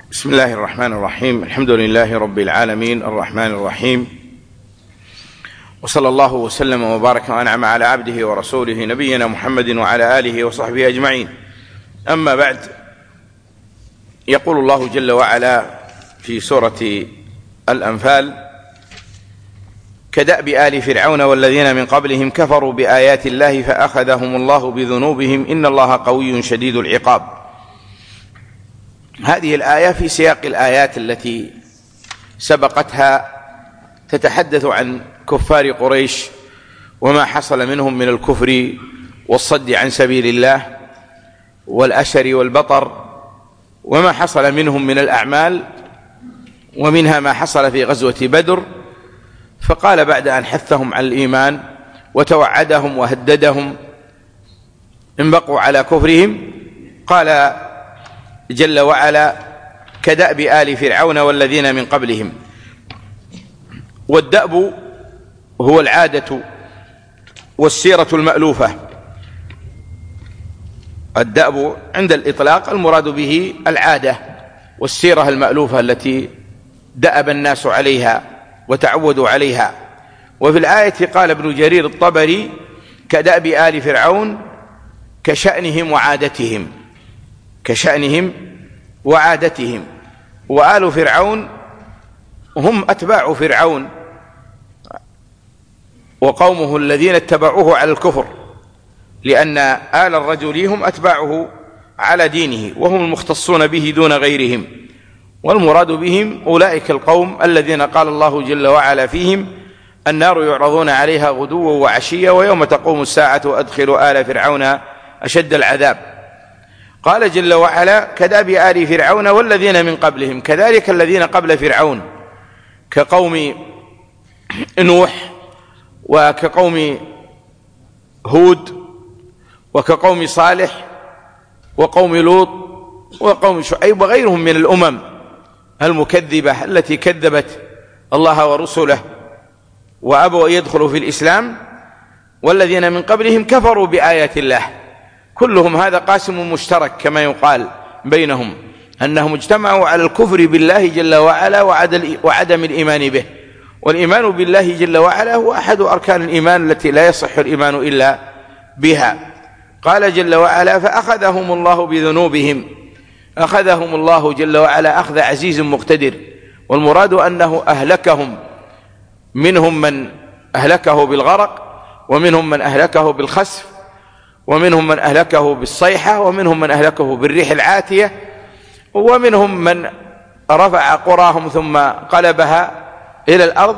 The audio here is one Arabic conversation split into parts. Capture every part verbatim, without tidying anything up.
بسم الله الرحمن الرحيم. الحمد لله رب العالمين الرحمن الرحيم، وصلى الله وسلم وبارك وأنعم على عبده ورسوله نبينا محمد وعلى آله وصحبه أجمعين. أما بعد، يقول الله جل وعلا في سورة الأنفال: كدأب آل فرعون والذين من قبلهم كفروا بآيات الله فأخذهم الله بذنوبهم إن الله قوي شديد العقاب. هذه الآية في سياق الآيات التي سبقتها تتحدث عن كفار قريش وما حصل منهم من الكفر والصد عن سبيل الله والأشر والبطر، وما حصل منهم من الأعمال، ومنها ما حصل في غزوة بدر. فقال بعد أن حثهم على الإيمان وتوعدهم وهددهم إن بقوا على كفرهم، قال جل وعلا: كدأب آل فرعون والذين من قبلهم. والدأب هو العادة والسيرة المألوفة. الدأب عند الإطلاق المراد به العادة والسيرة المألوفة التي دأب الناس عليها وتعودوا عليها. وفي الآية قال ابن جرير الطبري: كدأب آل فرعون كشأنهم وعادتهم، كشأنهم وعادتهم. وآل فرعون هم أتباع فرعون وقومه الذين اتبعوه على الكفر، لأن آل الرجل هم أتباعه على دينه وهم المختصون به دون غيرهم. والمراد بهم أولئك القوم الذين قال الله جل وعلا فيهم: النار يعرضون عليها غدوا وعشيا ويوم تقوم الساعة أدخلوا آل فرعون أشد العذاب. قال جل وعلا: كدأب آل فرعون والذين من قبلهم، كذلك الذين قبل فرعون كقوم نوح وكقوم هود وكقوم صالح وقوم لوط وقوم شعيب وغيرهم من الأمم المكذبة التي كذبت الله ورسله وأبوا أن يدخلوا في الإسلام. والذين من قبلهم كفروا بآيات الله. كلهم هذا قاسم مشترك كما يقال بينهم، أنهم اجتمعوا على الكفر بالله جل وعلا وعدم الإيمان به. والإيمان بالله جل وعلا هو أحد أركان الإيمان التي لا يصح الإيمان إلا بها. قال جل وعلا: فأخذهم الله بذنوبهم. أخذهم الله جل وعلا أخذ عزيز مقتدر، والمراد أنه أهلكهم. منهم من أهلكه بالغرق، ومنهم من أهلكه بالخسف، ومنهم من أهلكه بالصيحة، ومنهم من أهلكه بالريح العاتية، ومنهم من رفع قراهم ثم قلبها إلى الأرض.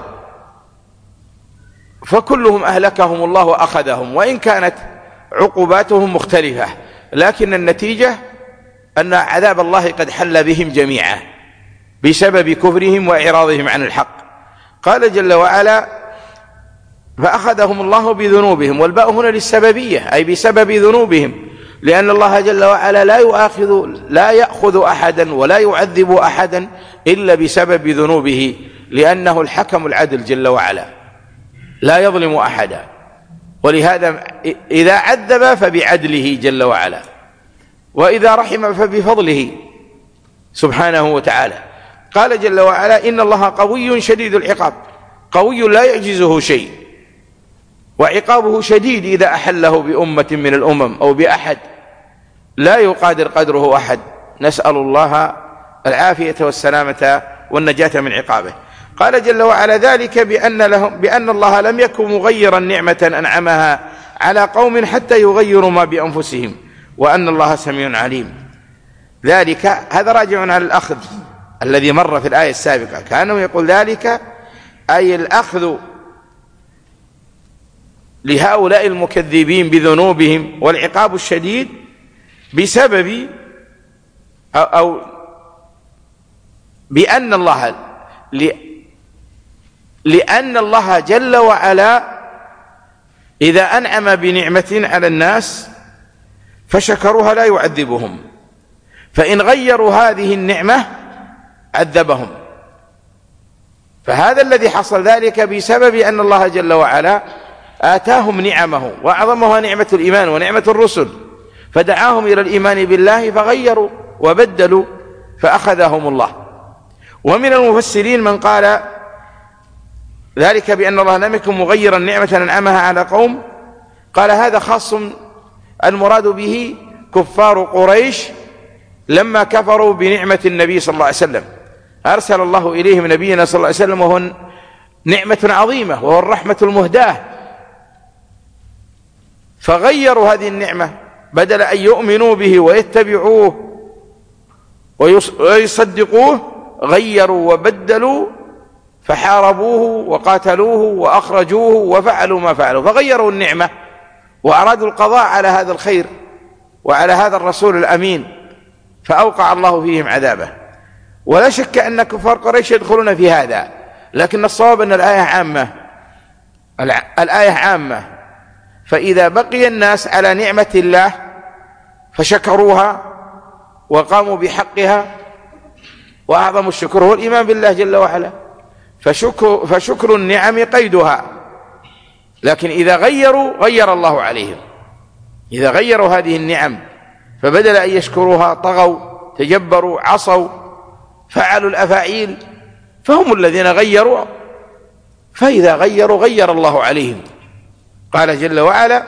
فكلهم أهلكهم الله وأخذهم، وإن كانت عقوباتهم مختلفة، لكن النتيجة أن عذاب الله قد حل بهم جميعا بسبب كفرهم وإعراضهم عن الحق. قال جل وعلا: فأخذهم الله بذنوبهم. والباء هنا للسببية، أي بسبب ذنوبهم، لأن الله جل وعلا لا يؤاخذ لا يأخذ أحدا ولا يعذب أحدا إلا بسبب ذنوبه، لأنه الحكم العدل جل وعلا لا يظلم أحدا. ولهذا إذا عذب فبعدله جل وعلا، وإذا رحم فبفضله سبحانه وتعالى. قال جل وعلا: إن الله قوي شديد العقاب. قوي لا يعجزه شيء، وعقابه شديد إذا أحله بأمة من الأمم أو بأحد لا يقادر قدره أحد. نسأل الله العافية والسلامة والنجاة من عقابه. قال جل وعلا: ذلك بأن, لهم بأن الله لم يكن مغيرا نعمة أنعمها على قوم حتى يغيروا ما بأنفسهم وأن الله سميع عليم. ذلك هذا راجع على الأخذ الذي مر في الآية السابقة، كانوا يقول ذلك أي الأخذ لهؤلاء المكذبين بذنوبهم، والعقاب الشديد بسبب أو, أو بأن الله لأن الله جل وعلا إذا أنعم بنعمة على الناس فشكروها لا يعذبهم، فإن غيروا هذه النعمة عذبهم. فهذا الذي حصل ذلك بسبب أن الله جل وعلا آتاهم نعمه، وأعظمها نعمة الإيمان ونعمة الرسل، فدعاهم إلى الإيمان بالله فغيروا وبدلوا فأخذهم الله. ومن المفسرين من قال ذلك بأن الله لم يكن مغيرا نعمة أنعمها على قوم، قال هذا خاص، المراد به كفار قريش لما كفروا بنعمة النبي صلى الله عليه وسلم، أرسل الله إليهم نبينا صلى الله عليه وسلم وهو نعمة عظيمة وهو الرحمة المهداة، فغيروا هذه النعمة بدل أن يؤمنوا به ويتبعوه ويصدقوه، غيروا وبدلوا فحاربوه وقاتلوه وأخرجوه وفعلوا ما فعلوا، فغيروا النعمة وأرادوا القضاء على هذا الخير وعلى هذا الرسول الأمين، فأوقع الله فيهم عذابه. ولا شك أن كفار قريش يدخلون في هذا، لكن الصواب أن الآية عامة، الآية عامة. فإذا بقي الناس على نعمة الله فشكروها وقاموا بحقها، وأعظم الشكر هو الإيمان بالله جل وعلا، فشكر, فشكر النعم قيدها. لكن إذا غيروا غير الله عليهم، إذا غيروا هذه النعم فبدل أن يشكروها طغوا تجبروا عصوا فعلوا الأفاعيل، فهم الذين غيروا، فإذا غيروا غير الله عليهم. قال جل وعلا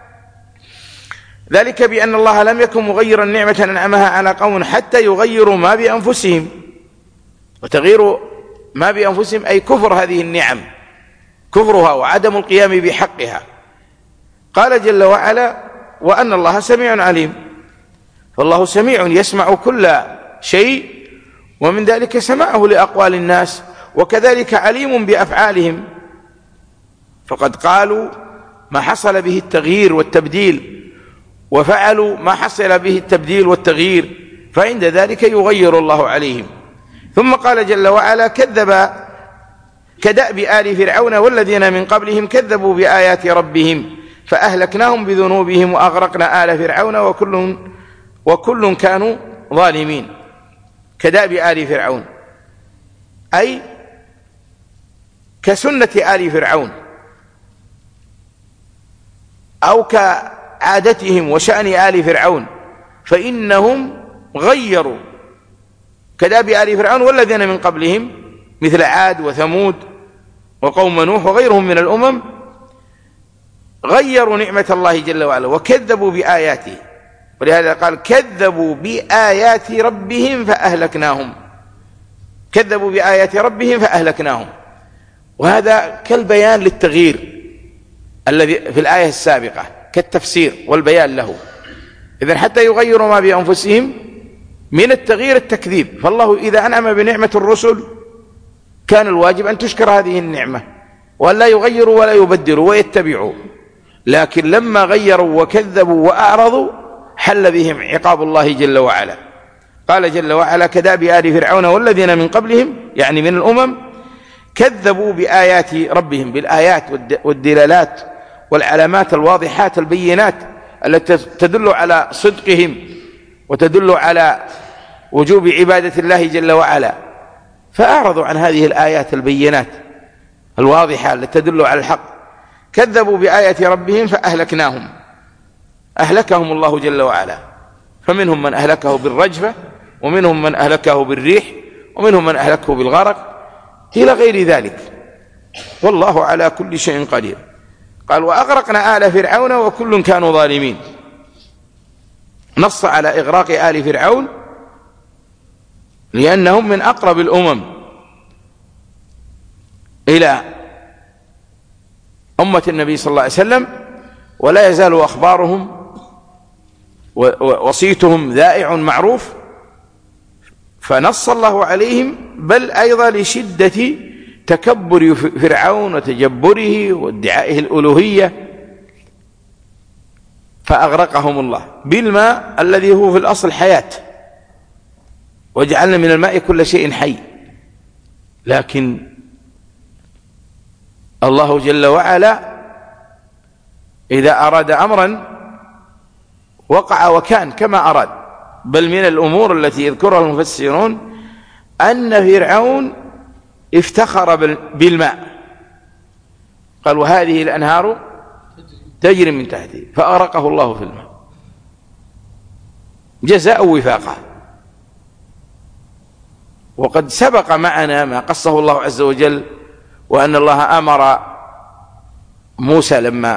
ذلك بأن الله لم يكن مغيرا نعمة أنعمها على قوم حتى يغيروا ما بأنفسهم، وتغيير ما بأنفسهم أي كفر هذه النعم، كفرها وعدم القيام بحقها. قال جل وعلا وأن الله سميع عليم، فالله سميع يسمع كل شيء، ومن ذلك سماعه لأقوال الناس، وكذلك عليم بأفعالهم، فقد قالوا ما حصل به التغيير والتبديل وفعلوا ما حصل به التبديل والتغيير، فعند ذلك يغير الله عليهم. ثم قال جل وعلا كذب كدأب آل فرعون والذين من قبلهم كذبوا بآيات ربهم فأهلكناهم بذنوبهم وأغرقنا آل فرعون وكل, وكل كانوا ظالمين. كدأب آل فرعون أي كسنة آل فرعون أو كعادتهم وشأن آل فرعون، فإنهم غيروا كدأب آل فرعون والذين من قبلهم مثل عاد وثمود وقوم نوح وغيرهم من الأمم، غيروا نعمة الله جل وعلا وكذبوا بآياته، ولهذا قال كذبوا بآيات ربهم فأهلكناهم، كذبوا بآيات ربهم فأهلكناهم. وهذا كالبيان للتغيير الذي في الآية السابقة، كالتفسير والبيان له. إذن حتى يغيروا ما بأنفسهم من التغيير التكذيب، فالله إذا أنعم بنعمة الرسل كان الواجب أن تشكر هذه النعمة وأن لا يغيروا ولا يبدلوا ويتبعوا، لكن لما غيروا وكذبوا وأعرضوا حل بهم عقاب الله جل وعلا. قال جل وعلا كدأب آل فرعون والذين من قبلهم، يعني من الأمم، كذبوا بآيات ربهم، بالآيات والدلالات والعلامات الواضحات البينات التي تدل على صدقهم وتدل على وجوب عبادة الله جل وعلا، فأعرضوا عن هذه الآيات البينات الواضحة التي تدل على الحق. كذبوا بآيات ربهم فأهلكناهم، أهلكهم الله جل وعلا، فمنهم من أهلكه بالرجفة ومنهم من أهلكه بالريح ومنهم من أهلكه بالغرق إلى غير ذلك، والله على كل شيء قدير. قال وأغرقنا آل فرعون وكل كانوا ظالمين، نص على إغراق آل فرعون لأنهم من أقرب الأمم إلى أمة النبي صلى الله عليه وسلم، ولا يزال أخبارهم وصيتهم ذائع معروف، فنص الله عليهم، بل أيضا لشدة تكبر فرعون وتجبره وادعائه الألوهية، فأغرقهم الله بالماء الذي هو في الأصل حياة، وجعلنا من الماء كل شيء حي. لكن الله جل وعلا إذا أراد أمرا وقع وكان كما أراد. بل من الأمور التي يذكرها المفسرون أن فرعون افتخر بالماء، قال وهذه الأنهار تجري من تحته، فأغرقه الله في الماء جزاء وفاقا. وقد سبق معنا ما قصه الله عز وجل، وأن الله أمر موسى لما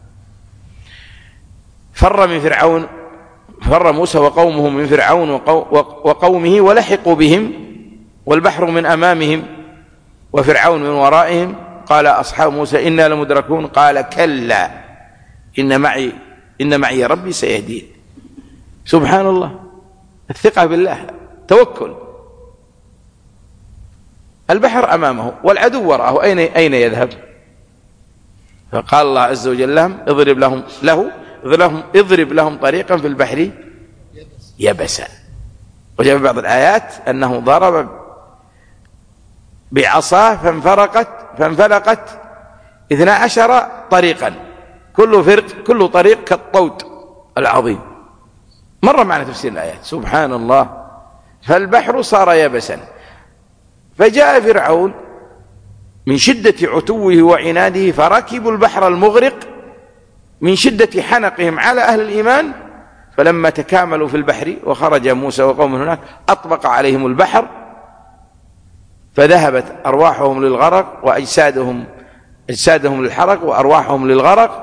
فر من فرعون، فر موسى وقومه من فرعون وقومه ولحقوا بهم والبحر من أمامهم وفرعون من ورائهم، قال أصحاب موسى إنا لمدركون، قال كلا إن معي إن معي ربي سيهدين. سبحان الله، الثقة بالله، توكل. البحر أمامه والعدو وراءه، أين أين يذهب؟ فقال الله عز وجل لهم اضرب لهم له اضرب لهم طريقا في البحر يبسا. وجاء في بعض الآيات أنه ضرب بعصاه فانفرقت فانفلقت اثنا عشر طريقا، كل فرق كل طريق كالطود العظيم. مر معنا تفسير الآيات. سبحان الله. فالبحر صار يبسا، فجاء فرعون من شدة عتوه وعناده فركبوا البحر المغرق من شدة حنقهم على أهل الإيمان، فلما تكاملوا في البحر وخرج موسى وقومه هناك أطبق عليهم البحر فذهبت أرواحهم للغرق وأجسادهم أجسادهم للحرق وأرواحهم للغرق.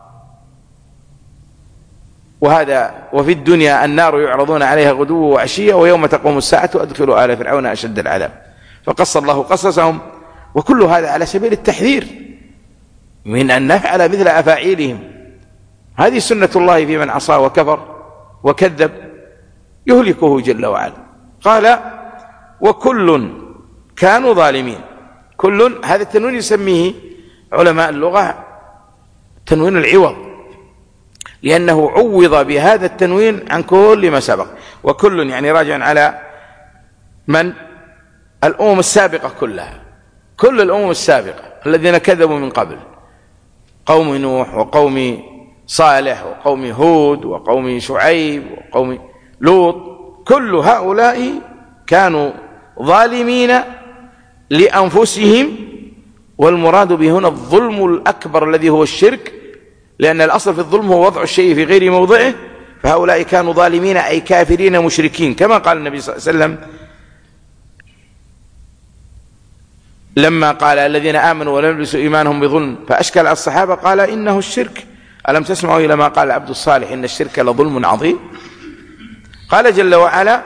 وهذا وفي الدنيا النار يعرضون عليها غدوا وعشيا ويوم تقوم الساعة أدخلوا آل فرعون أشد العذاب. فقص الله قصصهم، وكل هذا على سبيل التحذير من أن نفعل مثل أفاعيلهم. هذه سنة الله في من عصى وكفر وكذب، يهلكه جل وعلا. قال وكل كانوا ظالمين. كل هذا التنوين يسميه علماء اللغة تنوين العوض، لأنه عوض بهذا التنوين عن كل ما سبق. وكل يعني راجع على من؟ الأمم السابقة كلها، كل الأمم السابقة الذين كذبوا من قبل، قوم نوح وقوم صالح وقوم هود وقوم شعيب وقوم لوط، كل هؤلاء كانوا ظالمين لأنفسهم. والمراد به هنا الظلم الأكبر الذي هو الشرك، لأن الأصل في الظلم هو وضع الشيء في غير موضعه. فهؤلاء كانوا ظالمين أي كافرين مشركين، كما قال النبي صلى الله عليه وسلم لما قال الذين آمنوا ولم يلبسوا إيمانهم بظلم فأشكل على الصحابة قال إنه الشرك، ألم تسمعوا إلى ما قال عبد الصالح إن الشرك لظلم عظيم. قال جل وعلا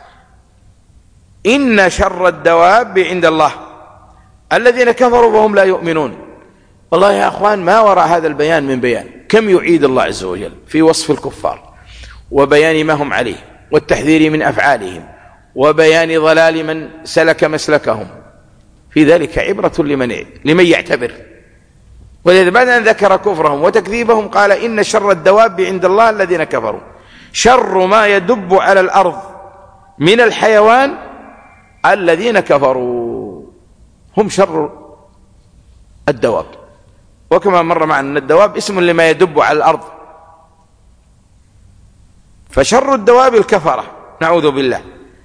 إن شر الدواب عند الله الذين كفروا وهم لا يؤمنون. والله يا أخوان ما وراء هذا البيان من بيان، كم يعيد الله عز وجل في وصف الكفار وبيان ما هم عليه والتحذير من أفعالهم وبيان ضلال من سلك مسلكهم. في ذلك عبرة لمن لمن يعتبر. ولذا بعد أن ذكر كفرهم وتكذيبهم قال إن شر الدواب عند الله الذين كفروا. شر ما يدب على الأرض من الحيوان الذين كفروا، هم شر الدواب. وكما مر معنا أن الدواب اسم لما يدب على الأرض، فشر الدواب الكفرة نعوذ بالله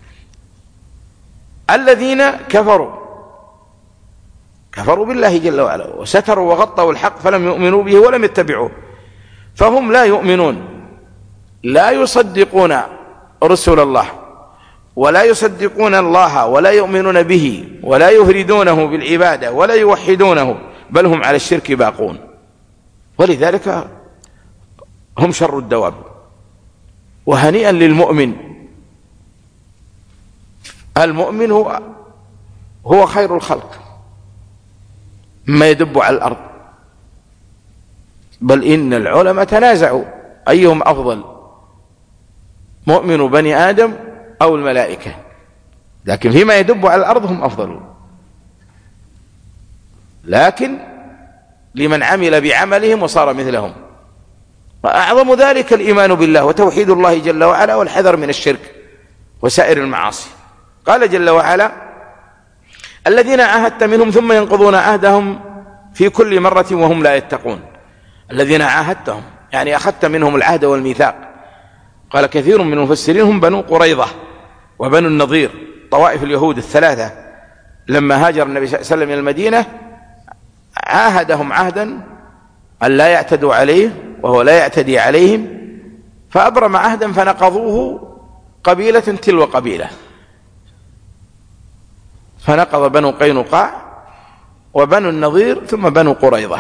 الذين كفروا كفروا بالله جل وعلا وستروا وغطوا الحق فلم يؤمنوا به ولم يتبعوه، فهم لا يؤمنون، لا يصدقون رسول الله ولا يصدقون الله ولا يؤمنون به ولا يفردونه بالعبادة ولا يوحدونه، بل هم على الشرك باقون. ولذلك هم شر الدواب. وهنيئا للمؤمن، المؤمن هو هو خير الخلق ما يدب على الأرض. بل إن العلماء تنازعوا أيهم أفضل، مؤمن بني آدم أو الملائكة، لكن فيما يدب على الأرض هم أفضل. لكن لمن عمل بعملهم وصار مثلهم. وأعظم ذلك الإيمان بالله وتوحيد الله جل وعلا والحذر من الشرك وسائر المعاصي. قال جل وعلا الذين عاهدت منهم ثم ينقضون عهدهم في كل مرة وهم لا يتقون. الذين عاهدتهم يعني أخذت منهم العهد والميثاق. قال كثير من المفسرين هم بنو قريظة وبنو النضير، طوائف اليهود الثلاثة. لما هاجر النبي صلى الله عليه وسلم إلى المدينة عاهدهم عهدا أن لا يعتدوا عليه وهو لا يعتدي عليهم، فأبرم عهدا فنقضوه قبيلة تلو قبيلة. فنقض بنو قينقاع وبنو النضير ثم بنو قريظة.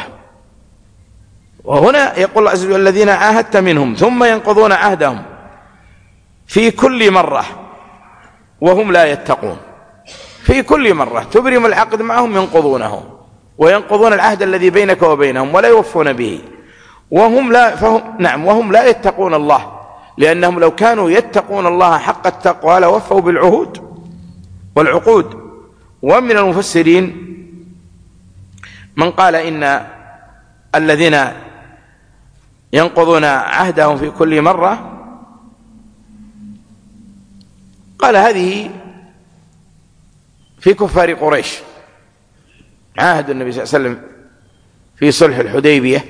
وهنا يقول الله عز وجل الذين عاهدت منهم ثم ينقضون عهدهم في كل مرة وهم لا يتقون. في كل مرة تبرم العقد معهم ينقضونه وينقضون العهد الذي بينك وبينهم ولا يوفون به وهم لا فهم نعم وهم لا يتقون الله، لأنهم لو كانوا يتقون الله حق التقوى لوفوا بالعهود والعقود. ومن المفسرين من قال إن الذين ينقضون عهدهم في كل مرة قال هذه في كفار قريش، عاهد النبي صلى الله عليه وسلم في صلح الحديبية،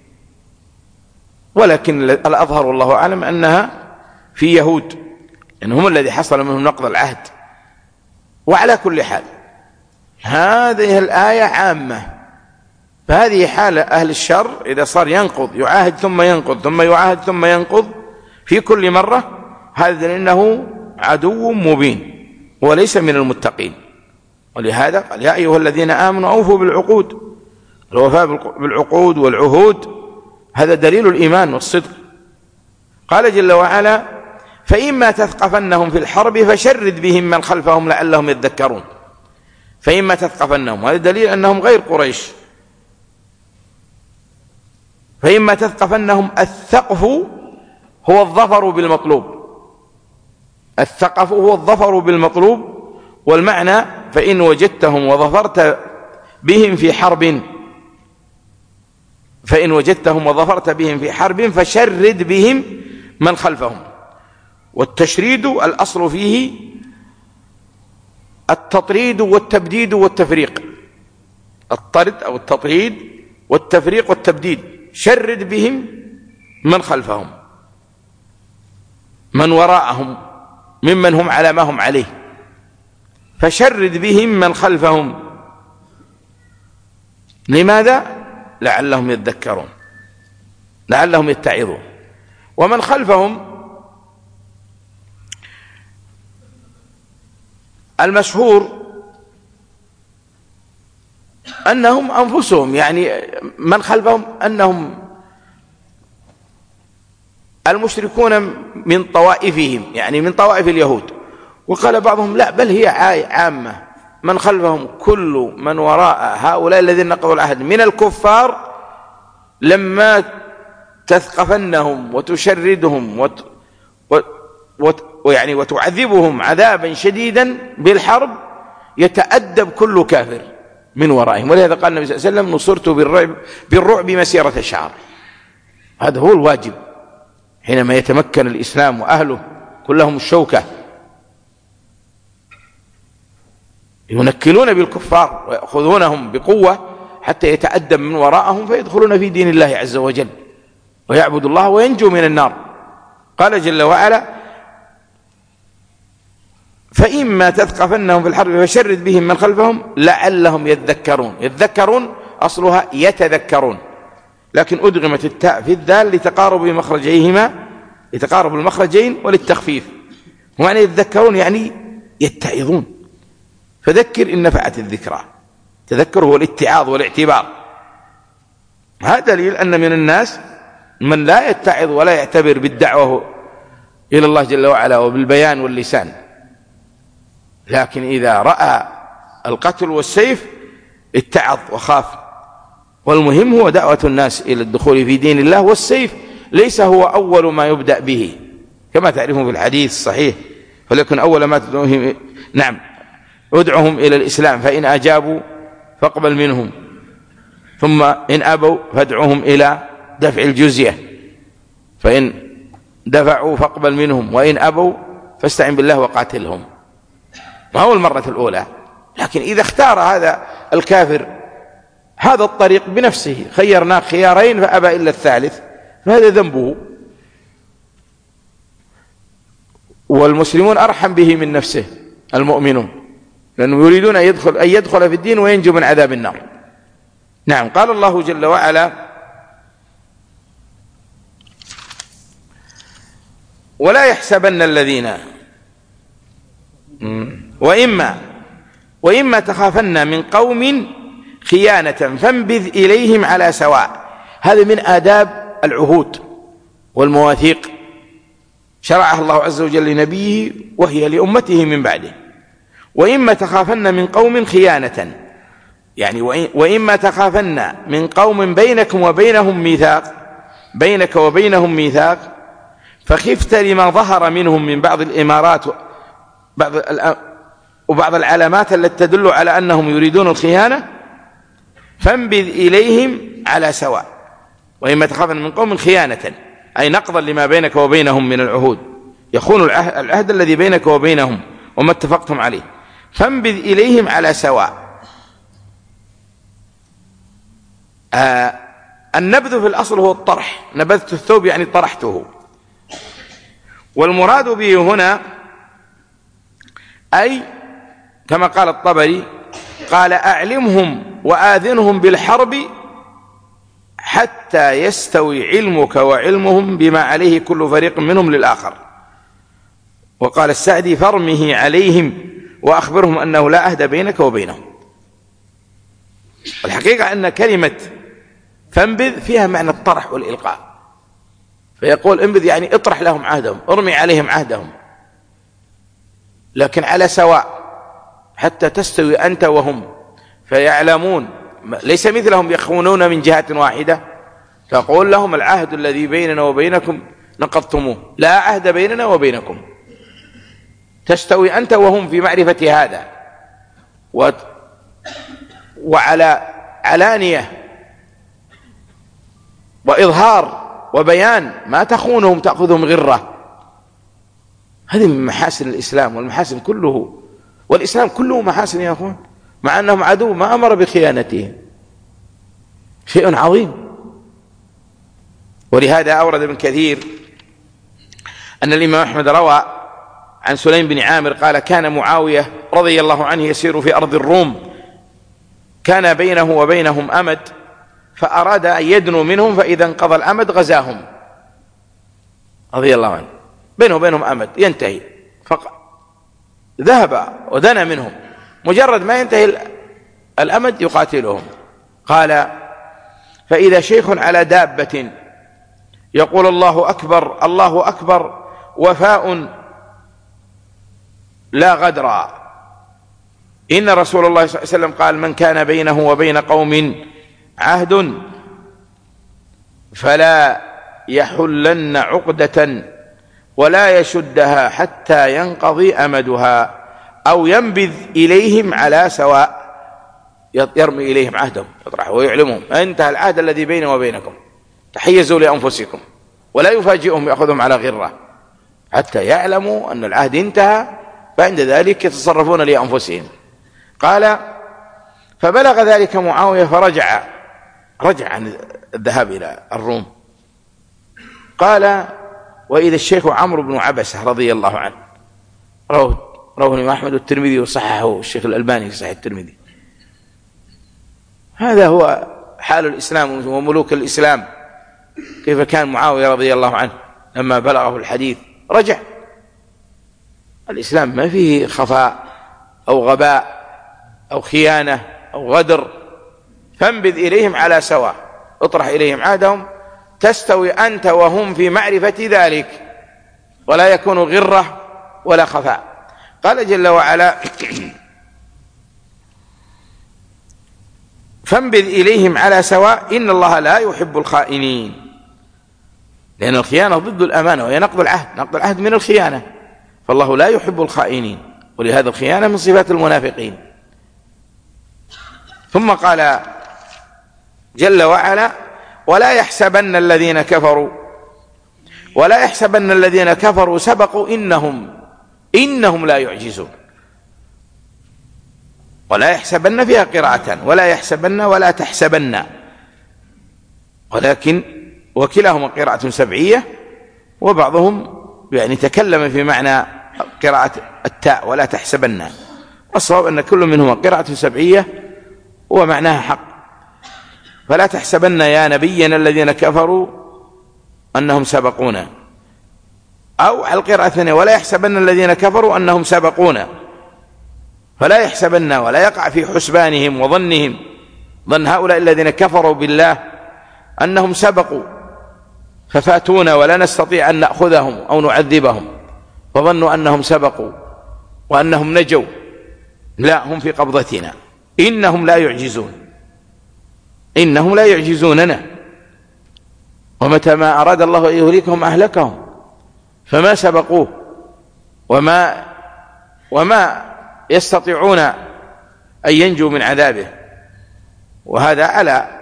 ولكن الأظهر والله أعلم أنها في يهود، إن هم الذي حصل منهم نقض العهد. وعلى كل حال هذه الآية عامة، فهذه حالة أهل الشر إذا صار ينقض يعاهد ثم ينقض ثم يعاهد ثم ينقض في كل مرة، هذا لأنه عدو مبين وليس من المتقين. ولهذا قال يا أيها الذين آمنوا أوفوا بالعقود. الوفاء بالعقود والعهود هذا دليل الإيمان والصدق. قال جل وعلا فإما تثقفنهم في الحرب فشرد بهم من خلفهم لعلهم يذكرون. فإما تثقفنهم هذا دليل أنهم غير قريش. فإما تثقفنهم، الثقف هو الظفر بالمطلوب، الثقف هو الظفر بالمطلوب، والمعنى فإن وجدتهم وظفرت بهم في حرب فإن وجدتهم وظفرت بهم في حرب فشرد بهم من خلفهم. والتشريد الأصل فيه التطريد والتبديد والتفريق، الطرد أو التطريد والتفريق والتبديد. شرد بهم من خلفهم، من وراءهم ممن هم على ما هم عليه، فشرد بهم من خلفهم. لماذا؟ لعلهم يذكرون، لعلهم يتعظون. ومن خلفهم المشهور أنهم أنفسهم، يعني من خلفهم أنهم المشركون من طوائفهم، يعني من طوائف اليهود. وقال بعضهم لا، بل هي عامة، من خلفهم كل من وراء هؤلاء الذين نقضوا العهد من الكفار، لما تثقفنهم وتشردهم وت... وت... ويعني وتعذبهم عذابا شديدا بالحرب يتأدب كل كافر من ورائهم. ولهذا قال النبي صلى الله عليه وسلم نصرت بالرعب, بالرعب مسيرة شهر. هذا هو الواجب حينما يتمكن الإسلام وأهله كلهم الشوكة، ينكلون بالكفار ويأخذونهم بقوة حتى يتأدب من وراءهم فيدخلون في دين الله عز وجل ويعبد الله وينجو من النار. قال جل وعلا فإما تثقفنهم في الحرب فشرد بهم من خلفهم لعلهم يذكرون. يذكرون أصلها يتذكرون، لكن أدغمت التاء في الذال لتقارب مخرجيهما، لتقارب المخرجين وللتخفيف. ومعنى يتذكرون يعني يتعظون، فذكر إن نفعت الذكرى. تذكر هو الاتعاظ والاعتبار. هذا دليل أن من الناس من لا يتعظ ولا يعتبر بالدعوة إلى الله جل وعلا وبالبيان واللسان، لكن إذا رأى القتل والسيف اتعظ وخاف. والمهم هو دعوة الناس إلى الدخول في دين الله، والسيف ليس هو أول ما يبدأ به كما تعرفون في الحديث الصحيح، فليكن أول ما تدعوهم نعم ادعهم إلى الإسلام فإن أجابوا فاقبل منهم، ثم إن أبوا فادعوهم إلى دفع الجزية، فإن دفعوا فاقبل منهم، وإن أبوا فاستعن بالله وقاتلهم. ما هو المرة الأولى، لكن إذا اختار هذا الكافر هذا الطريق بنفسه، خيرناه خيارين فأبى إلا الثالث، فهذا ذنبه، والمسلمون أرحم به من نفسه المؤمنون، لأنهم يريدون أن يدخل, أن يدخل في الدين وينجو من عذاب النار. نعم. قال الله جل وعلا ولا يحسبن الذين وإما وإما تخافن من قوم خيانة فانبذ إليهم على سواء. هذا من آداب العهود والمواثيق شرعها الله عز وجل لنبيه وهي لأمته من بعده. وإما تخافن من قوم خيانة، يعني وإما تخافن من قوم بينكم وبينهم ميثاق، بينك وبينهم ميثاق، فخفت لما ظهر منهم من بعض الإمارات بعض وبعض العلامات التي تدل على أنهم يريدون الخيانة، فانبذ إليهم على سواء. وإما تخافن من قوم خيانة أي نقضا لما بينك وبينهم من العهود، يخون العهد, العهد الذي بينك وبينهم وما اتفقتم عليه، فانبذ إليهم على سواء. آه النبذ في الأصل هو الطرح، نبذت الثوب يعني طرحته. والمراد به هنا أي كما قال الطبري قال أعلمهم وآذنهم بالحرب حتى يستوي علمك وعلمهم بما عليه كل فريق منهم للآخر. وقال السعدي فارمه عليهم وأخبرهم أنه لا عهد بينك وبينهم. الحقيقة أن كلمة فانبذ فيها معنى الطرح والإلقاء، فيقول انبذ يعني اطرح لهم عهدهم، ارمي عليهم عهدهم، لكن على سواء حتى تستوي أنت وهم فيعلمون، ليس مثلهم يخونون من جهة واحدة، تقول لهم العهد الذي بيننا وبينكم نقضتموه، لا عهد بيننا وبينكم، تستوي أنت وهم في معرفة هذا و... وعلى علانية وإظهار وبيان، ما تخونهم تأخذهم غرة. هذه من محاسن الإسلام، والمحاسن كله، والإسلام كله محاسن يا أخوان، مع أنهم عدو ما أمر بخيانتهم، شيء عظيم. ولهذا أورد ابن كثير أن الإمام أحمد روى عن سليم بن عامر قال كان معاوية رضي الله عنه يسير في أرض الروم، كان بينه وبينهم أمد، فأراد أن يدنو منهم، فإذا انقضى الأمد غزاهم رضي الله عنه، بينه وبينهم أمد ينتهي، فذهب ودنا منهم، مجرد ما ينتهي الأمد يقاتلهم. قال فإذا شيخ على دابة يقول الله أكبر الله أكبر وفاء لا غدرا، إن رسول الله صلى الله عليه وسلم قال من كان بينه وبين قوم عهد فلا يحلن عقدة ولا يشدها حتى ينقضي أمدها أو ينبذ إليهم على سواء، يرمي إليهم عهدهم يطرح ويعلمهم انتهى العهد الذي بينه وبينكم، تحيزوا لأنفسكم، ولا يفاجئهم يأخذهم على غرة حتى يعلموا أن العهد انتهى، فعند ذلك يتصرفون لأنفسهم. قال فبلغ ذلك معاوية فرجع رجع عن الذهاب إلى الروم. قال وإذا الشيخ عمرو بن عبسة رضي الله عنه، رواه رواه أحمد الترمذي وصححه الشيخ الألباني في صحيح الترمذي. هذا هو حال الإسلام وملوك الإسلام، كيف كان معاوية رضي الله عنه لما بلغه الحديث رجع. الإسلام ما فيه خفاء أو غباء أو خيانة أو غدر. فانبذ إليهم على سواء، اطرح إليهم عهدهم، تستوي أنت وهم في معرفة ذلك، ولا يكون غرة ولا خفاء. قال جل وعلا فانبذ إليهم على سواء إن الله لا يحب الخائنين، لأن الخيانة ضد الأمانة وهي نقض العهد، نقض العهد من الخيانة، فالله لا يحب الخائنين، ولهذا الخيانة من صفات المنافقين. ثم قال جل وعلا ولا يحسبن الذين كفروا ولا يحسبن الذين كفروا سبقوا إنهم إنهم لا يعجزون. ولا يحسبن فيها قراءة، ولا يحسبن ولا تحسبن، ولكن وكلاهما قراءة سبعية، وبعضهم يعني تكلم في معنى قراءة التاء ولا تحسبن، والصواب أن كل منهما قراءة سبعية ومعناها حق. فلا تحسبن يا نبينا الذين كفروا أنهم سبقونا، أو على القراءة الثانية ولا يحسبن الذين كفروا أنهم سبقونا، فلا يحسبن ولا يقع في حسبانهم وظنهم ظن هؤلاء الذين كفروا بالله أنهم سبقوا ففاتونا ولا نستطيع أن نأخذهم أو نعذبهم، وظنوا أنهم سبقوا وأنهم نجوا. لا، هم في قبضتنا، إنهم لا يعجزون، إنهم لا يعجزوننا، ومتى ما أراد الله أن يهلكهم أهلكهم، فما سبقوه وما وما يستطيعون أن ينجوا من عذابه. وهذا على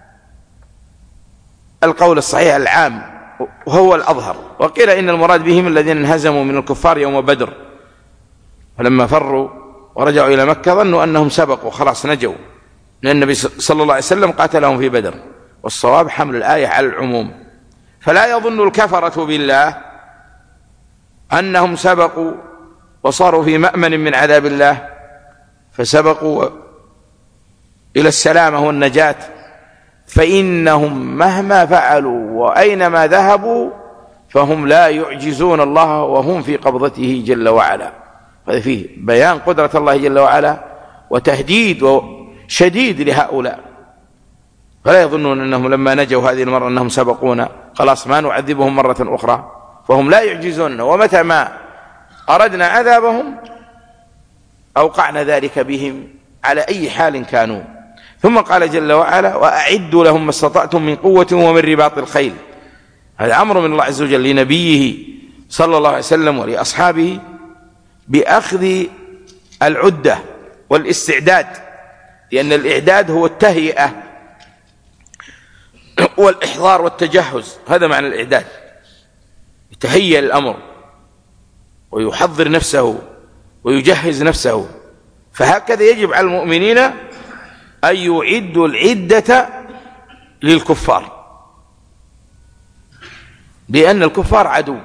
القول الصحيح العام وهو الأظهر. وقيل إن المراد بهم الذين انهزموا من الكفار يوم بدر، فلما فروا ورجعوا إلى مكة ظنوا أنهم سبقوا خلاص نجوا، لأن النبي صلى الله عليه وسلم قاتلهم في بدر. والصواب حمل الآية على العموم. فلا يظن الكفرة بالله أنهم سبقوا وصاروا في مأمن من عذاب الله، فسبقوا إلى السلامة والنجاة، فإنهم مهما فعلوا وأينما ذهبوا فهم لا يعجزون الله وهم في قبضته جل وعلا. هذا فيه بيان قدرة الله جل وعلا وتهديد شديد لهؤلاء. فلا يظنون أنهم لما نجوا هذه المرة أنهم سبقونا خلاص ما نعذبهم مرة أخرى، فهم لا يعجزون، ومتى ما أردنا عذابهم أوقعنا ذلك بهم على أي حال كانوا. ثم قال جل وعلا: وأعدوا لهم ما استطعتم من قوة ومن رباط الخيل. هذا أمر من الله عز وجل لنبيه صلى الله عليه وسلم ولأصحابه بأخذ العدة والاستعداد، لأن الإعداد هو التهيئة والإحضار والتجهز، هذا معنى الإعداد، يتهيأ الأمر ويحضر نفسه ويجهز نفسه. فهكذا يجب على المؤمنين أن يعدوا العدة للكفار، لأن الكفار عدو،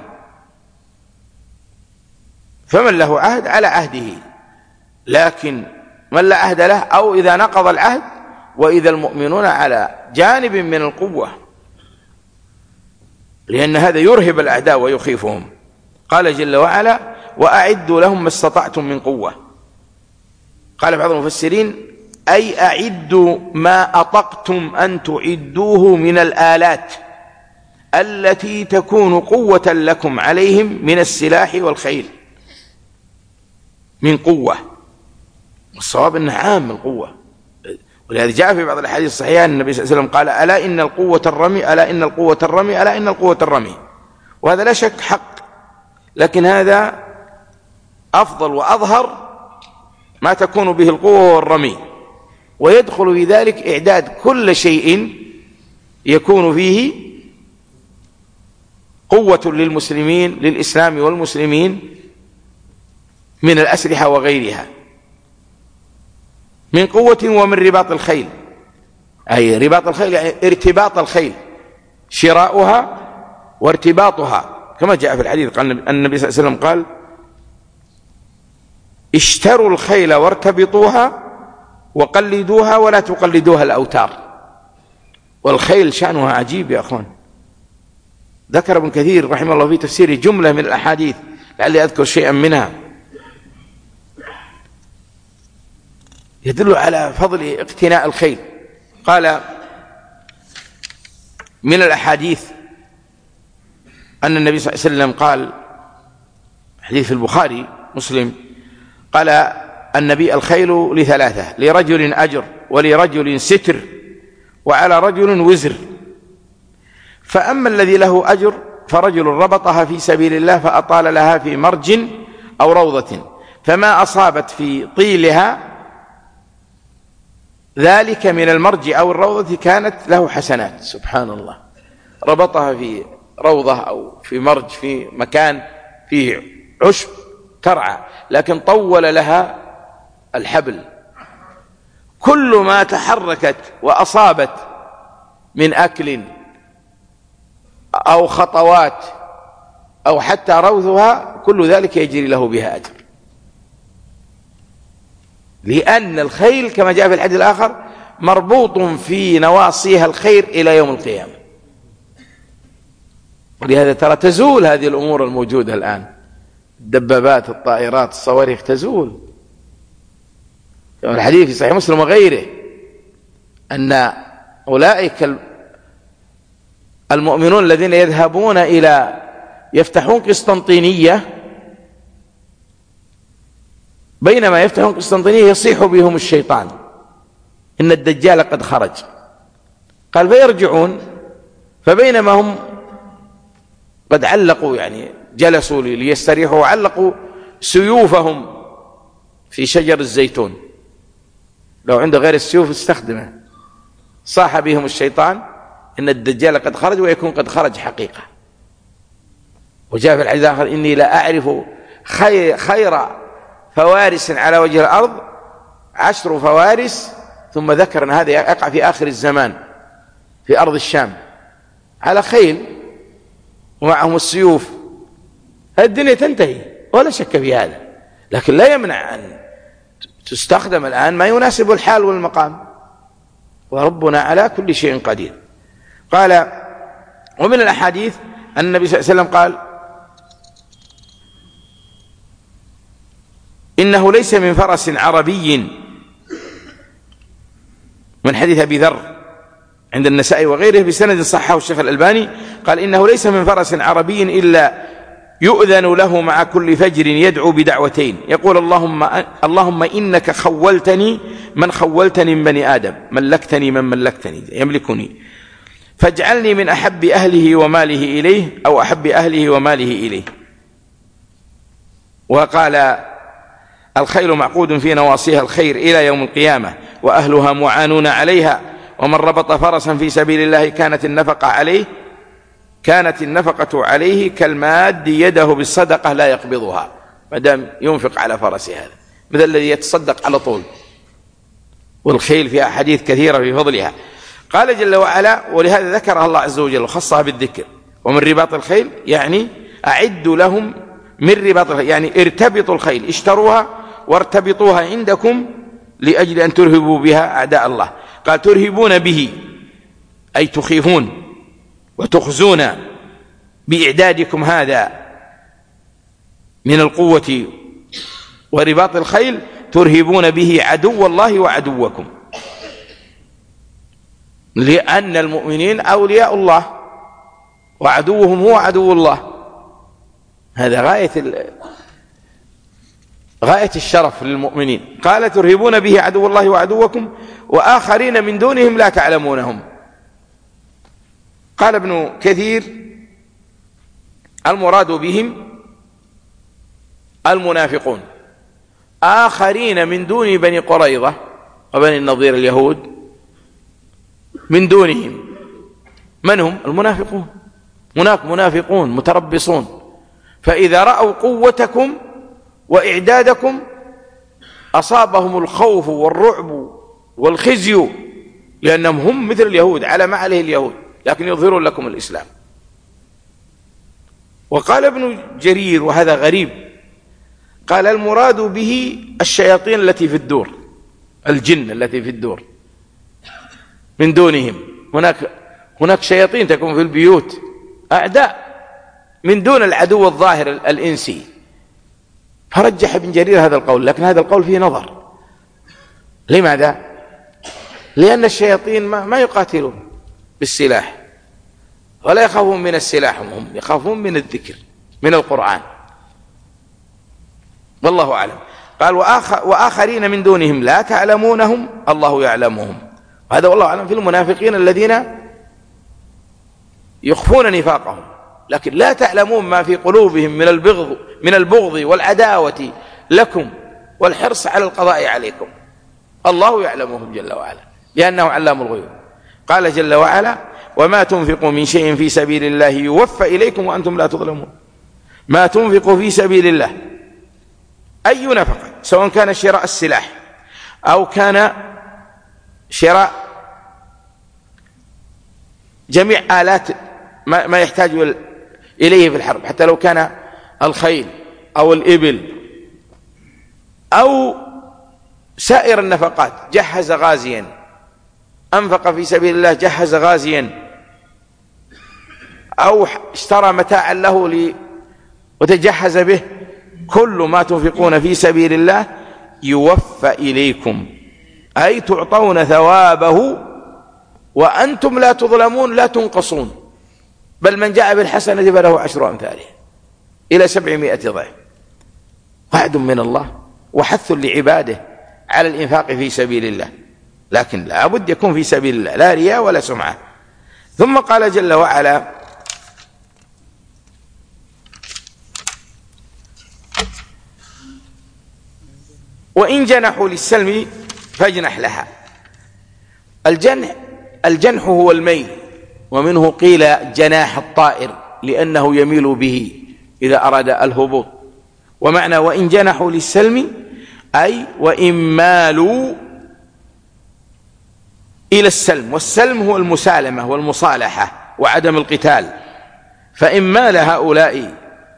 فمن له عهد على عهده، لكن من لا عهد له أو إذا نقض العهد وإذا المؤمنون على جانب من القوة، لأن هذا يرهب الأعداء ويخيفهم. قال جل وعلا: وأعدوا لهم ما استطعتم من قوة. قال بعض المفسرين: أي أعدوا ما أطقتم أن تعدوه من الآلات التي تكون قوة لكم عليهم من السلاح والخيل، من قوة. والصواب أنه عام القوة، ولهذا جاء في بعض الأحاديث الصحيحة أن النبي صلى الله عليه وسلم قال: ألا إن القوة الرمي، ألا إن القوة الرمي، ألا إن القوة الرمي. وهذا لا شك حق، لكن هذا أفضل وأظهر ما تكون به القوة والرمي، ويدخل في ذلك إعداد كل شيء يكون فيه قوة للمسلمين، للإسلام والمسلمين، من الأسلحة وغيرها، من قوة ومن رباط الخيل. أي رباط الخيل يعني ارتباط الخيل، شراؤها وارتباطها، كما جاء في الحديث قال النبي صلى الله عليه وسلم قال: اشتروا الخيل وارتبطوها وقلدوها ولا تقلدوها الأوتار. والخيل شأنها عجيب يا أخوان. ذكر ابن كثير رحمه الله في تفسيره جملة من الأحاديث، لعلي أذكر شيئا منها يدل على فضل اقتناء الخيل. قال: من الأحاديث أن النبي صلى الله عليه وسلم قال، حديث في البخاري مسلم، قال النبي: الخيل لثلاثة، لرجل أجر، ولرجل ستر، وعلى رجل وزر. فأما الذي له أجر فرجل ربطها في سبيل الله فأطال لها في مرج أو روضة، فما أصابت في طيلها ذلك من المرج أو الروضة كانت له حسنات. سبحان الله، ربطها في روضة أو في مرج، في مكان فيه عشب ترعى، لكن طول لها الحبل، كل ما تحركت وأصابت من أكل أو خطوات أو حتى روثها، كل ذلك يجري له بها أجر، لأن الخيل كما جاء في الحديث الآخر مربوط في نواصيها الخير إلى يوم القيامة. ولهذا ترى تزول هذه الأمور الموجودة الآن، الدبابات، الطائرات، الصواريخ تزول، الحديث في صحيح مسلم وغيره أن أولئك المؤمنون الذين يذهبون إلى يفتحون قسطنطينية، بينما يفتحون قسطنطينية يصيح بهم الشيطان إن الدجال قد خرج. قال فيرجعون، فبينما هم قد علقوا يعني جلسوا ليستريحوا علقوا سيوفهم في شجر الزيتون، لو عنده غير السيوف استخدمه، صاح بهم الشيطان إن الدجال قد خرج ويكون قد خرج حقيقة. وجاء في الحديث الآخر إني لا أعرف خير, خير فوارس على وجه الأرض عشر فوارس، ثم ذكر أن هذا يقع في آخر الزمان في أرض الشام على خيل ومعهم السيوف. الدنيا تنتهي ولا شك في هذا، لكن لا يمنع أن تستخدم الآن ما يناسب الحال والمقام، وربنا على كل شيء قدير. قال ومن الأحاديث أن النبي صلى الله عليه وسلم قال إنه ليس من فرس عربي، من حديث أبي ذر عند النسائي وغيره بسند صححه الشيخ الألباني، قال إنه ليس من فرس عربي إلا يؤذن له مع كل فجر يدعو بدعوتين يقول اللهم اللهم إنك خولتني من خولتني من بني آدم، ملكتني من ملكتني يملكني، فاجعلني من أحب أهله وماله إليه أو أحب أهله وماله إليه. وقال الخيل معقود في نواصيها الخير إلى يوم القيامة وأهلها معانون عليها، ومن ربط فرسا في سبيل الله كانت النفقة عليه كانت النفقة عليه كالماد يده بالصدقة لا يقبضها، ما دام ينفق على فرسه هذا مثل الذي يتصدق على طول. والخيل فيها حديث كثيرة في فضلها. قال جل وعلا ولهذا ذكرها الله عز وجل وخصها بالذكر، ومن رباط الخيل يعني أعدوا لهم من رباط الخيل، يعني ارتبطوا الخيل، اشتروها وارتبطوها عندكم لأجل أن ترهبوا بها أعداء الله. قال ترهبون به أي تخيفون وتخزون بإعدادكم هذا من القوة ورباط الخيل، ترهبون به عدو الله وعدوكم، لأن المؤمنين أولياء الله وعدوهم هو عدو الله. هذا غاية غاية الشرف للمؤمنين. قال ترهبون به عدو الله وعدوكم وآخرين من دونهم لا تعلمونهم. قال ابن كثير المراد بهم المنافقون، آخرين من دون بني قريظة وبني النضير اليهود، من دونهم من هم؟ المنافقون. هناك منافقون متربصون، فإذا رأوا قوتكم وإعدادكم أصابهم الخوف والرعب والخزي، لأنهم هم مثل اليهود على ما عليه اليهود، لكن يظهرون لكم الإسلام. وقال ابن جرير وهذا غريب، قال المراد به الشياطين التي في الدور، الجن التي في الدور من دونهم. هناك هناك شياطين تكون في البيوت أعداء من دون العدو الظاهر الإنسي. فرجح ابن جرير هذا القول، لكن هذا القول فيه نظر. لماذا؟ لأن الشياطين ما, ما يقاتلون بالسلاح ولا يخافون من السلاح، هم يخافون من الذكر من القرآن، والله أعلم. قال وآخر وآخرين من دونهم لا تعلمونهم الله يعلمهم. هذا والله أعلم في المنافقين الذين يخفون نفاقهم، لكن لا تعلمون ما في قلوبهم من البغض من البغض والعداوة لكم والحرص على القضاء عليكم، الله يعلمهم جل وعلا لأنه علام الغيوب. قال جل وعلا وما تنفقوا من شيء في سبيل الله يوفى إليكم وأنتم لا تظلمون. ما تنفقوا في سبيل الله أي نفقة، سواء كان شراء السلاح أو كان شراء جميع آلات ما يحتاج إليه في الحرب، حتى لو كان الخيل أو الإبل أو سائر النفقات، جهز غازيا أنفق في سبيل الله، جهز غازيا أو اشترى متاعا له وتجهز به، كل ما تنفقون في سبيل الله يوفى إليكم، أي تعطون ثوابه وأنتم لا تظلمون لا تنقصون، بل من جاء بالحسنة فله عشر أمثالها إلى سبعمائة ضعف. وعد من الله وحث لعباده على الإنفاق في سبيل الله، لكن لا بد يكون في سبيل الله، لا رياء ولا سمعة. ثم قال جل وعلا: وإن جنحوا للسلم فاجنح لها. الجنح الجنح هو الميل، ومنه قيل جناح الطائر لأنه يميل به إذا أراد الهبوط. ومعنى وإن جنحوا للسلم أي وإن مالوا إلى السلم، والسلم هو المسالمة والمصالحة وعدم القتال. فإن مال هؤلاء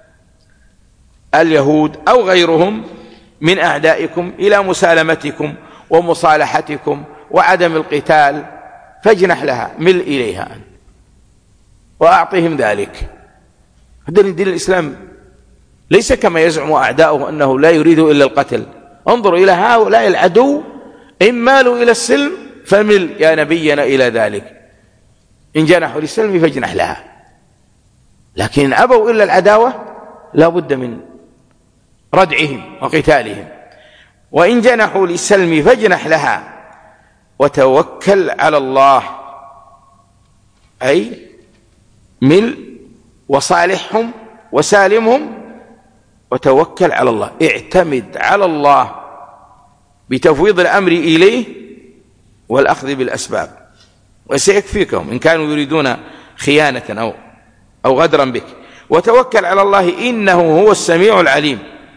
اليهود أو غيرهم من أعدائكم إلى مسالمتكم ومصالحتكم وعدم القتال فاجنح لها، مل إليها وأعطهم ذلك. هذا دين الإسلام ليس كما يزعم أعداؤه أنه لا يريد إلا القتل. انظروا إلى هؤلاء العدو، إن مالوا إلى السلم فمل يا نبينا إلى ذلك، إن جنحوا للسلم فاجنح لها. لكن إن أبوا إلا العداوة لا بد من ردعهم وقتالهم. وإن جنحوا للسلم فاجنح لها وتوكل على الله، أي مل وصالحهم وسالمهم وتوكل على الله، اعتمد على الله بتفويض الأمر إليه والأخذ بالأسباب، وسيكفيكهم إن كانوا يريدون خيانة أو, أو غدرا بك. وتوكل على الله إنه هو السميع العليم،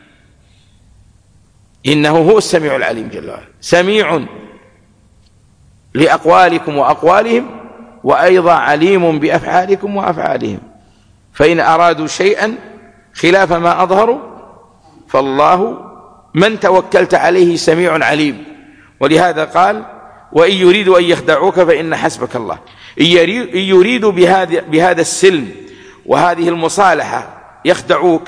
إنه هو السميع العليم جل وعلا، سميع لأقوالكم وأقوالهم، وأيضا عليم بأفعالكم وأفعالهم. فإن أرادوا شيئا خلاف ما أظهروا فالله من توكلت عليه سميع عليم. ولهذا قال: وإن يريدوا أن يخدعوك فإن حسبك الله. إن يريدوا بهذا, بهذا السلم وهذه المصالحة يخدعوك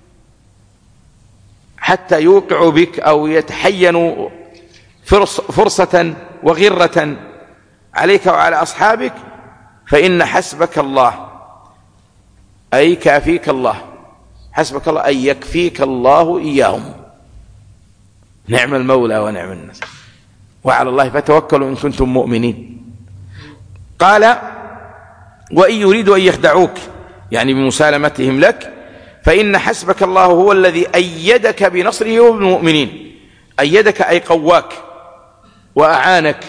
حتى يوقعوا بك أو يتحينوا فرصة وغرة عليك وعلى أصحابك، فإن حسبك الله أي كافيك الله، حسبك الله أي يكفيك الله إياهم. نعم المولى ونعم النصير، وعلى الله فتوكلوا إن كنتم مؤمنين. قال: وإن يريدوا أن يخدعوك يعني بمسالمتهم لك فإن حسبك الله هو الذي أيدك بنصره وبالمؤمنين. أيدك أي قواك وأعانك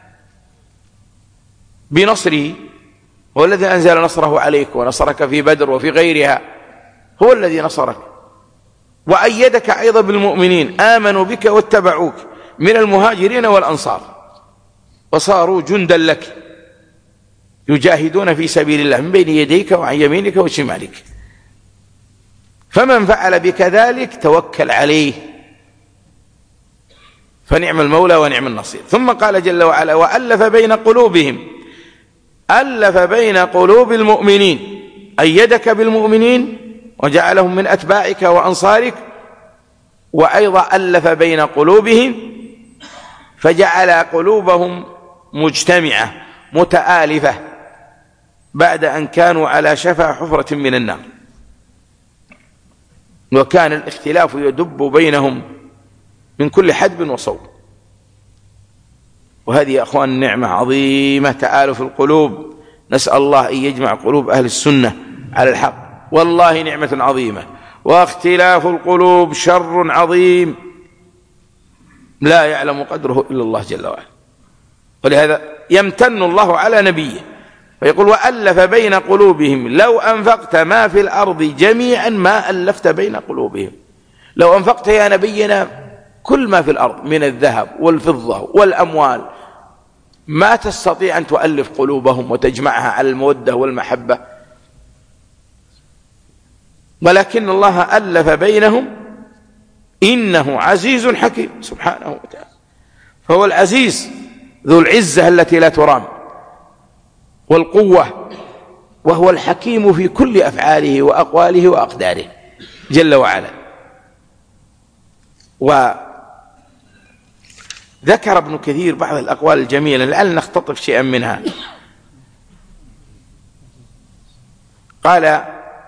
بنصره، هو الذي أنزل نصره عليك ونصرك في بدر وفي غيرها، هو الذي نصرك. وأيدك أيضا بالمؤمنين، آمنوا بك واتبعوك من المهاجرين والأنصار، وصاروا جندا لك يجاهدون في سبيل الله من بين يديك وعن يمينك وشمالك. فمن فعل بك ذلك توكل عليه، فنعم المولى ونعم النصير. ثم قال جل وعلا: وألف بين قلوبهم. ألف بين قلوب المؤمنين، أيدك بالمؤمنين وجعلهم من أتباعك وأنصارك، وأيضا ألف بين قلوبهم فجعل قلوبهم مجتمعة متآلفة بعد أن كانوا على شفا حفرة من النار، وكان الاختلاف يدب بينهم من كل حدب وصوب. وهذه يا أخوان نعمة عظيمة، تآلف القلوب. نسأل الله أن يجمع قلوب أهل السنة على الحق، والله نعمة عظيمة. واختلاف القلوب شر عظيم لا يعلم قدره إلا الله جل وعلا. ولهذا يمتن الله على نبيه فيقول: وألف بين قلوبهم لو أنفقت ما في الأرض جميعا ما ألفت بين قلوبهم. لو أنفقت يا نبينا كل ما في الأرض من الذهب والفضة والأموال ما تستطيع أن تؤلف قلوبهم وتجمعها على المودة والمحبة، ولكن الله ألف بينهم إنه عزيز حكيم سبحانه وتعالى. فهو العزيز ذو العزة التي لا ترام والقوة، وهو الحكيم في كل أفعاله وأقواله وأقداره جل وعلا. ذكر ابن كثير بعض الأقوال الجميلة لعل نختطف شيئا منها. قال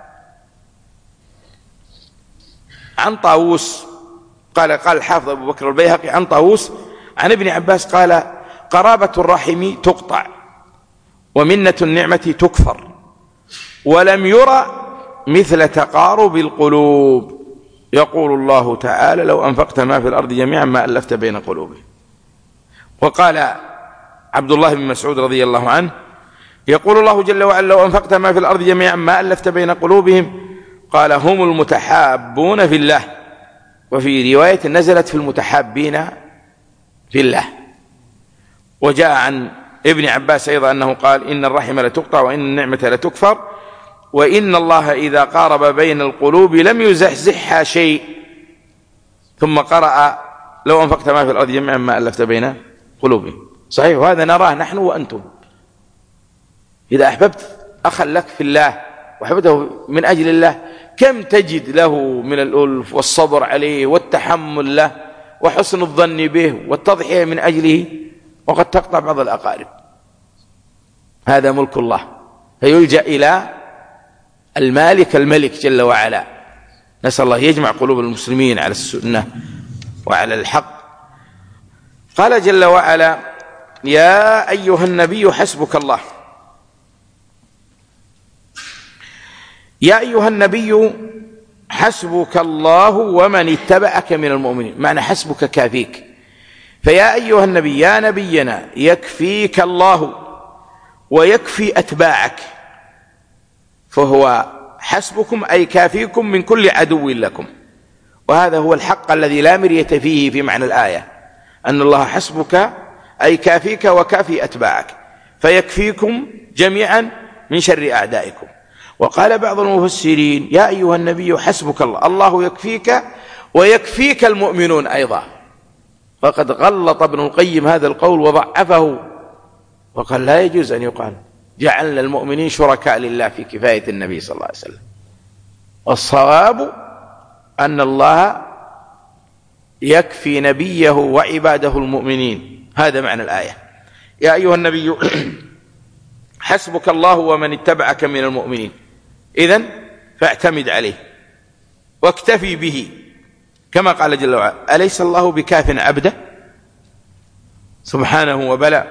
عن طاووس، قال قال الحافظ أبو بكر البيهقي عن طاووس عن ابن عباس قال قرابة الرحم تقطع ومنة النعمة تكفر ولم يرى مثل تقارب القلوب. يقول الله تعالى لو أنفقت ما في الأرض جميعا ما ألفت بين قلوبهم. وقال عبد الله بن مسعود رضي الله عنه يقول الله جل وعلا لو أنفقت ما في الأرض جميعا ما ألفت بين قلوبهم. قال هم المتحابون في الله. وفي رواية نزلت في المتحابين في الله. وجاء عن ابن عباس أيضا أنه قال إن الرحم لتقطع وإن النعمة لتكفر وإن الله إذا قارب بين القلوب لم يزحزحها شيء. ثم قرأ لو أنفقت ما في الأرض جميعا ما ألفت بين قلوبهم. صحيح، وهذا نراه نحن وأنتم. إذا أحببت أخا لك في الله وحببته من أجل الله كم تجد له من الألف والصبر عليه والتحمل له وحسن الظن به والتضحية من أجله، وقد تقطع بعض الأقارب. هذا ملك الله، فيلجأ إلى المالك الملك جل وعلا. نسأل الله يجمع قلوب المسلمين على السنة وعلى الحق. قال جل وعلا يا أيها النبي حسبك الله. يا أيها النبي حسبك الله ومن اتبعك من المؤمنين، معنى حسبك كافيك. فيا أيها النبي يا نبينا يكفيك الله ويكفي أتباعك، فهو حسبكم أي كافيكم من كل عدو لكم. وهذا هو الحق الذي لا مرية فيه في معنى الآية، أن الله حسبك أي كافيك وكافي أتباعك، فيكفيكم جميعا من شر أعدائكم. وقال بعض المفسرين يا أيها النبي حسبك الله، الله يكفيك ويكفيك المؤمنون أيضا. فقد غلط ابن القيم هذا القول وضعفه وقال لا يجوز أن يقال جعلنا المؤمنين شركاء لله في كفاية النبي صلى الله عليه وسلم. والصواب أن الله يكفي نبيه وعباده المؤمنين. هذا معنى الآية يا أيها النبي حسبك الله ومن اتبعك من المؤمنين. إذن فاعتمد عليه واكتفي به، كما قال جل وعلا أليس الله بكاف عبده سبحانه وبلى.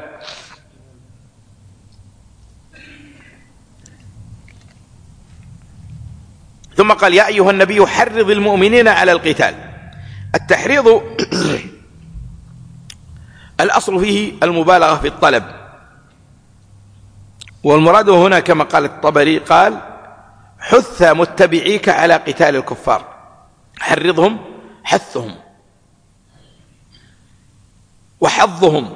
ثم قال يا أيها النبي حرض المؤمنين على القتال. التحريض الأصل فيه المبالغة في الطلب، والمراد هنا كما قال الطبري قال حث متبعيك على قتال الكفار. حرضهم حثهم وحظهم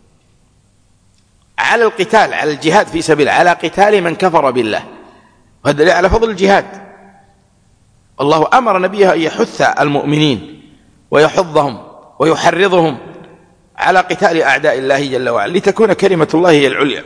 على القتال، على الجهاد في سبيل، على قتال من كفر بالله. وهذا على فضل الجهاد. الله أمر نبيه أن يحث المؤمنين ويحضهم ويحرضهم على قتال أعداء الله جل وعلا لتكون كلمة الله هي العليا.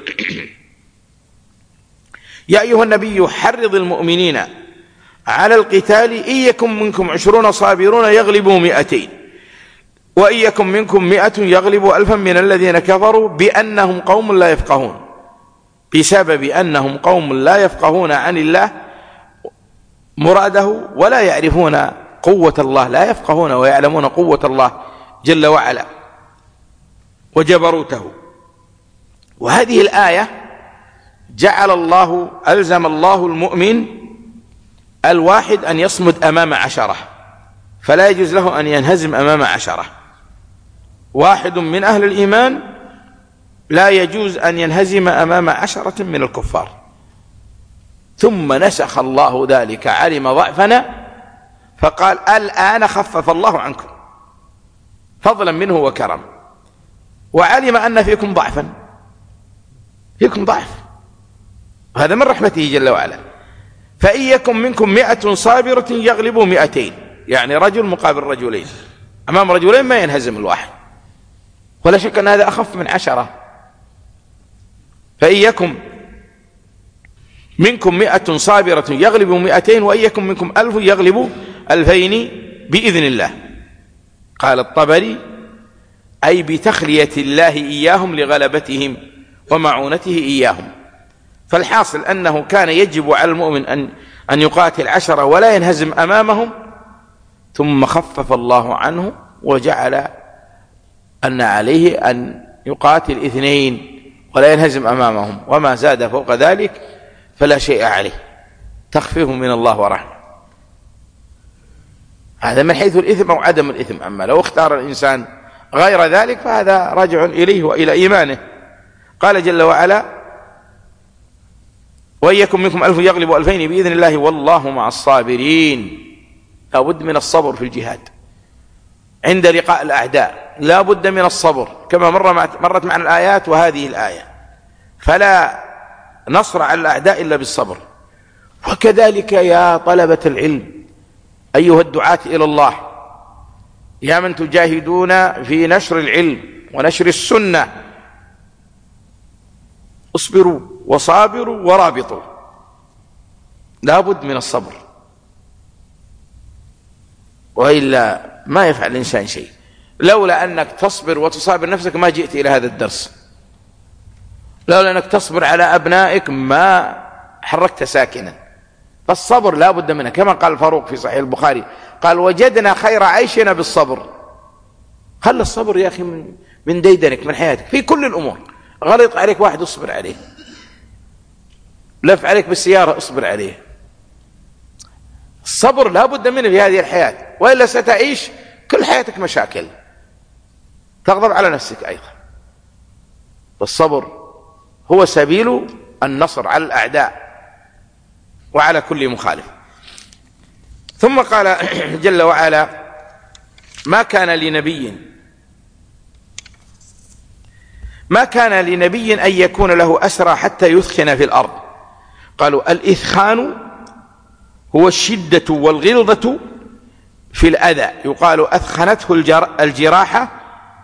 يا أيها النبي حرض المؤمنين على القتال إن يكن منكم عشرون صابرون يغلبوا مئتين وإن يكن منكم مئة يغلبوا ألفا من الذين كفروا بأنهم قوم لا يفقهون. بسبب أنهم قوم لا يفقهون عن الله مراده ولا يعرفون قوة الله، لا يفقهون ويعلمون قوة الله جل وعلا وجبروته. وهذه الآية جعل الله ألزم الله المؤمن الواحد أن يصمد أمام عشرة، فلا يجوز له أن ينهزم أمام عشرة. واحد من أهل الإيمان لا يجوز أن ينهزم أمام عشرة من الكفار. ثم نسخ الله ذلك، علم ضعفنا فقال الآن خفف الله عنكم فضلا منه وكرم، وعلم أن فيكم ضعفا، فيكم ضعف، هذا من رحمته جل وعلا. فإن يكن منكم مئة صابرة يغلبوا مئتين، يعني رجل مقابل رجلين، أمام رجلين ما ينهزم الواحد، ولا شك أن هذا أخف من عشرة. فإن يكن منكم مئة صابرة يغلبوا مئتين وإن يكن منكم ألف يغلبوا ألفين بإذن الله. قال الطبري أي بتخلية الله إياهم لغلبتهم ومعونته إياهم. فالحاصل أنه كان يجب على المؤمن أن أن يقاتل عشرة ولا ينهزم أمامهم، ثم خفف الله عنه وجعل أن عليه أن يقاتل اثنين ولا ينهزم أمامهم، وما زاد فوق ذلك فلا شيء عليه، تخفيف من الله ورحمة. هذا من حيث الإثم أو عدم الإثم. أما لو اختار الإنسان غير ذلك فهذا راجع إليه وإلى إيمانه. قال جل وعلا: وإن يكن منكم ألف يغلب ألفين بإذن الله والله مع الصابرين. لا بد من الصبر في الجهاد عند لقاء الأعداء، لا بد من الصبر كما مر مرت معنا الآيات وهذه الآية، فلا نصر على الأعداء إلا بالصبر. وكذلك يا طلبة العلم أيها الدعاة إلى الله، يا من تجاهدون في نشر العلم ونشر السنة، اصبروا وصابروا ورابطوا، لا بد من الصبر، وإلا ما يفعل الإنسان شيء. لولا أنك تصبر وتصابر نفسك ما جئت إلى هذا الدرس، لولا أنك تصبر على أبنائك ما حركت ساكنا. فالصبر لا بد منه، كما قال الفاروق في صحيح البخاري قال: وجدنا خير عيشنا بالصبر. خلي الصبر يا أخي من, من ديدنك من حياتك في كل الأمور. غلط عليك واحد اصبر عليه، لف عليك بالسيارة اصبر عليه. الصبر لا بد منه في هذه الحياة، وإلا ستعيش كل حياتك مشاكل، تغضب على نفسك أيضا. والصبر هو سبيل النصر على الأعداء وعلى كل مخالف. ثم قال جل وعلا: ما كان لنبي ما كان لنبي أن يكون له أسرى حتى يثخن في الأرض. قالوا الإثخان هو الشدة والغلظة في الأذى، يقال أثخنته الجراحة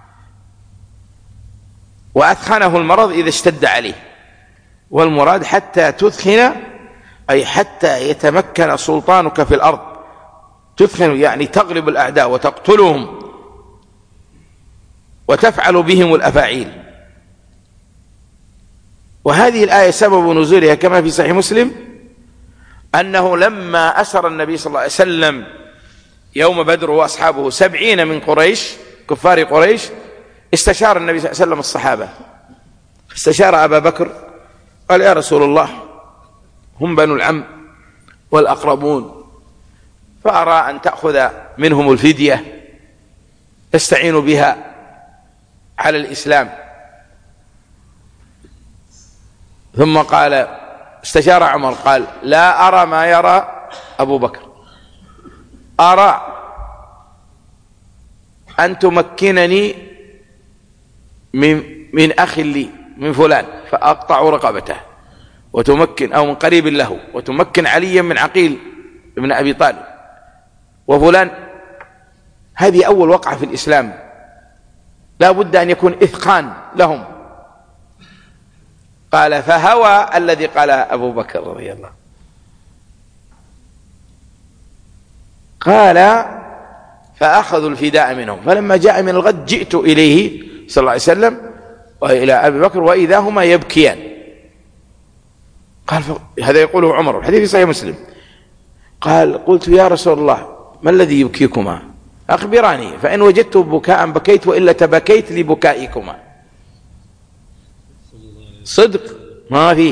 وأثخنه المرض إذا اشتد عليه. والمراد حتى تثخن أي حتى يتمكن سلطانك في الأرض. تثخن يعني تغلب الأعداء وتقتلهم وتفعل بهم الأفاعيل. وهذه الآية سبب نزولها كما في صحيح مسلم أنه لما أسر النبي صلى الله عليه وسلم يوم بدر وأصحابه سبعين من قريش كفار قريش، استشار النبي صلى الله عليه وسلم الصحابة، استشار أبا بكر قال: يا رسول الله هم بنو العم والأقربون، فأرى أن تأخذ منهم الفدية تستعين بها على الإسلام. ثم قال استشار عمر قال: لا أرى ما يرى أبو بكر، أرى أن تمكنني من, من أخ لي من فلان فأقطع رقبته، وتمكن أو من قريب له، وتمكن عليا من عقيل ابن أبي طالب وفلان. هذه أول وقعة في الإسلام، لا بد أن يكون إثقان لهم. قال: فهوى الذي قال أبو بكر رضي الله. قال: فأخذوا الفداء منهم، فلما جاء من الغد جئت إليه صلى الله عليه وسلم وإلى أبي بكر وإذا هما يبكيان. قال: هذا يقوله عمر، الحديث في صحيح مسلم. قال: قلت يا رسول الله ما الذي يبكيكما؟ أخبراني، فإن وجدت بكاء بكيت وإلا تبكيت لبكائكما. صدق ما فيه.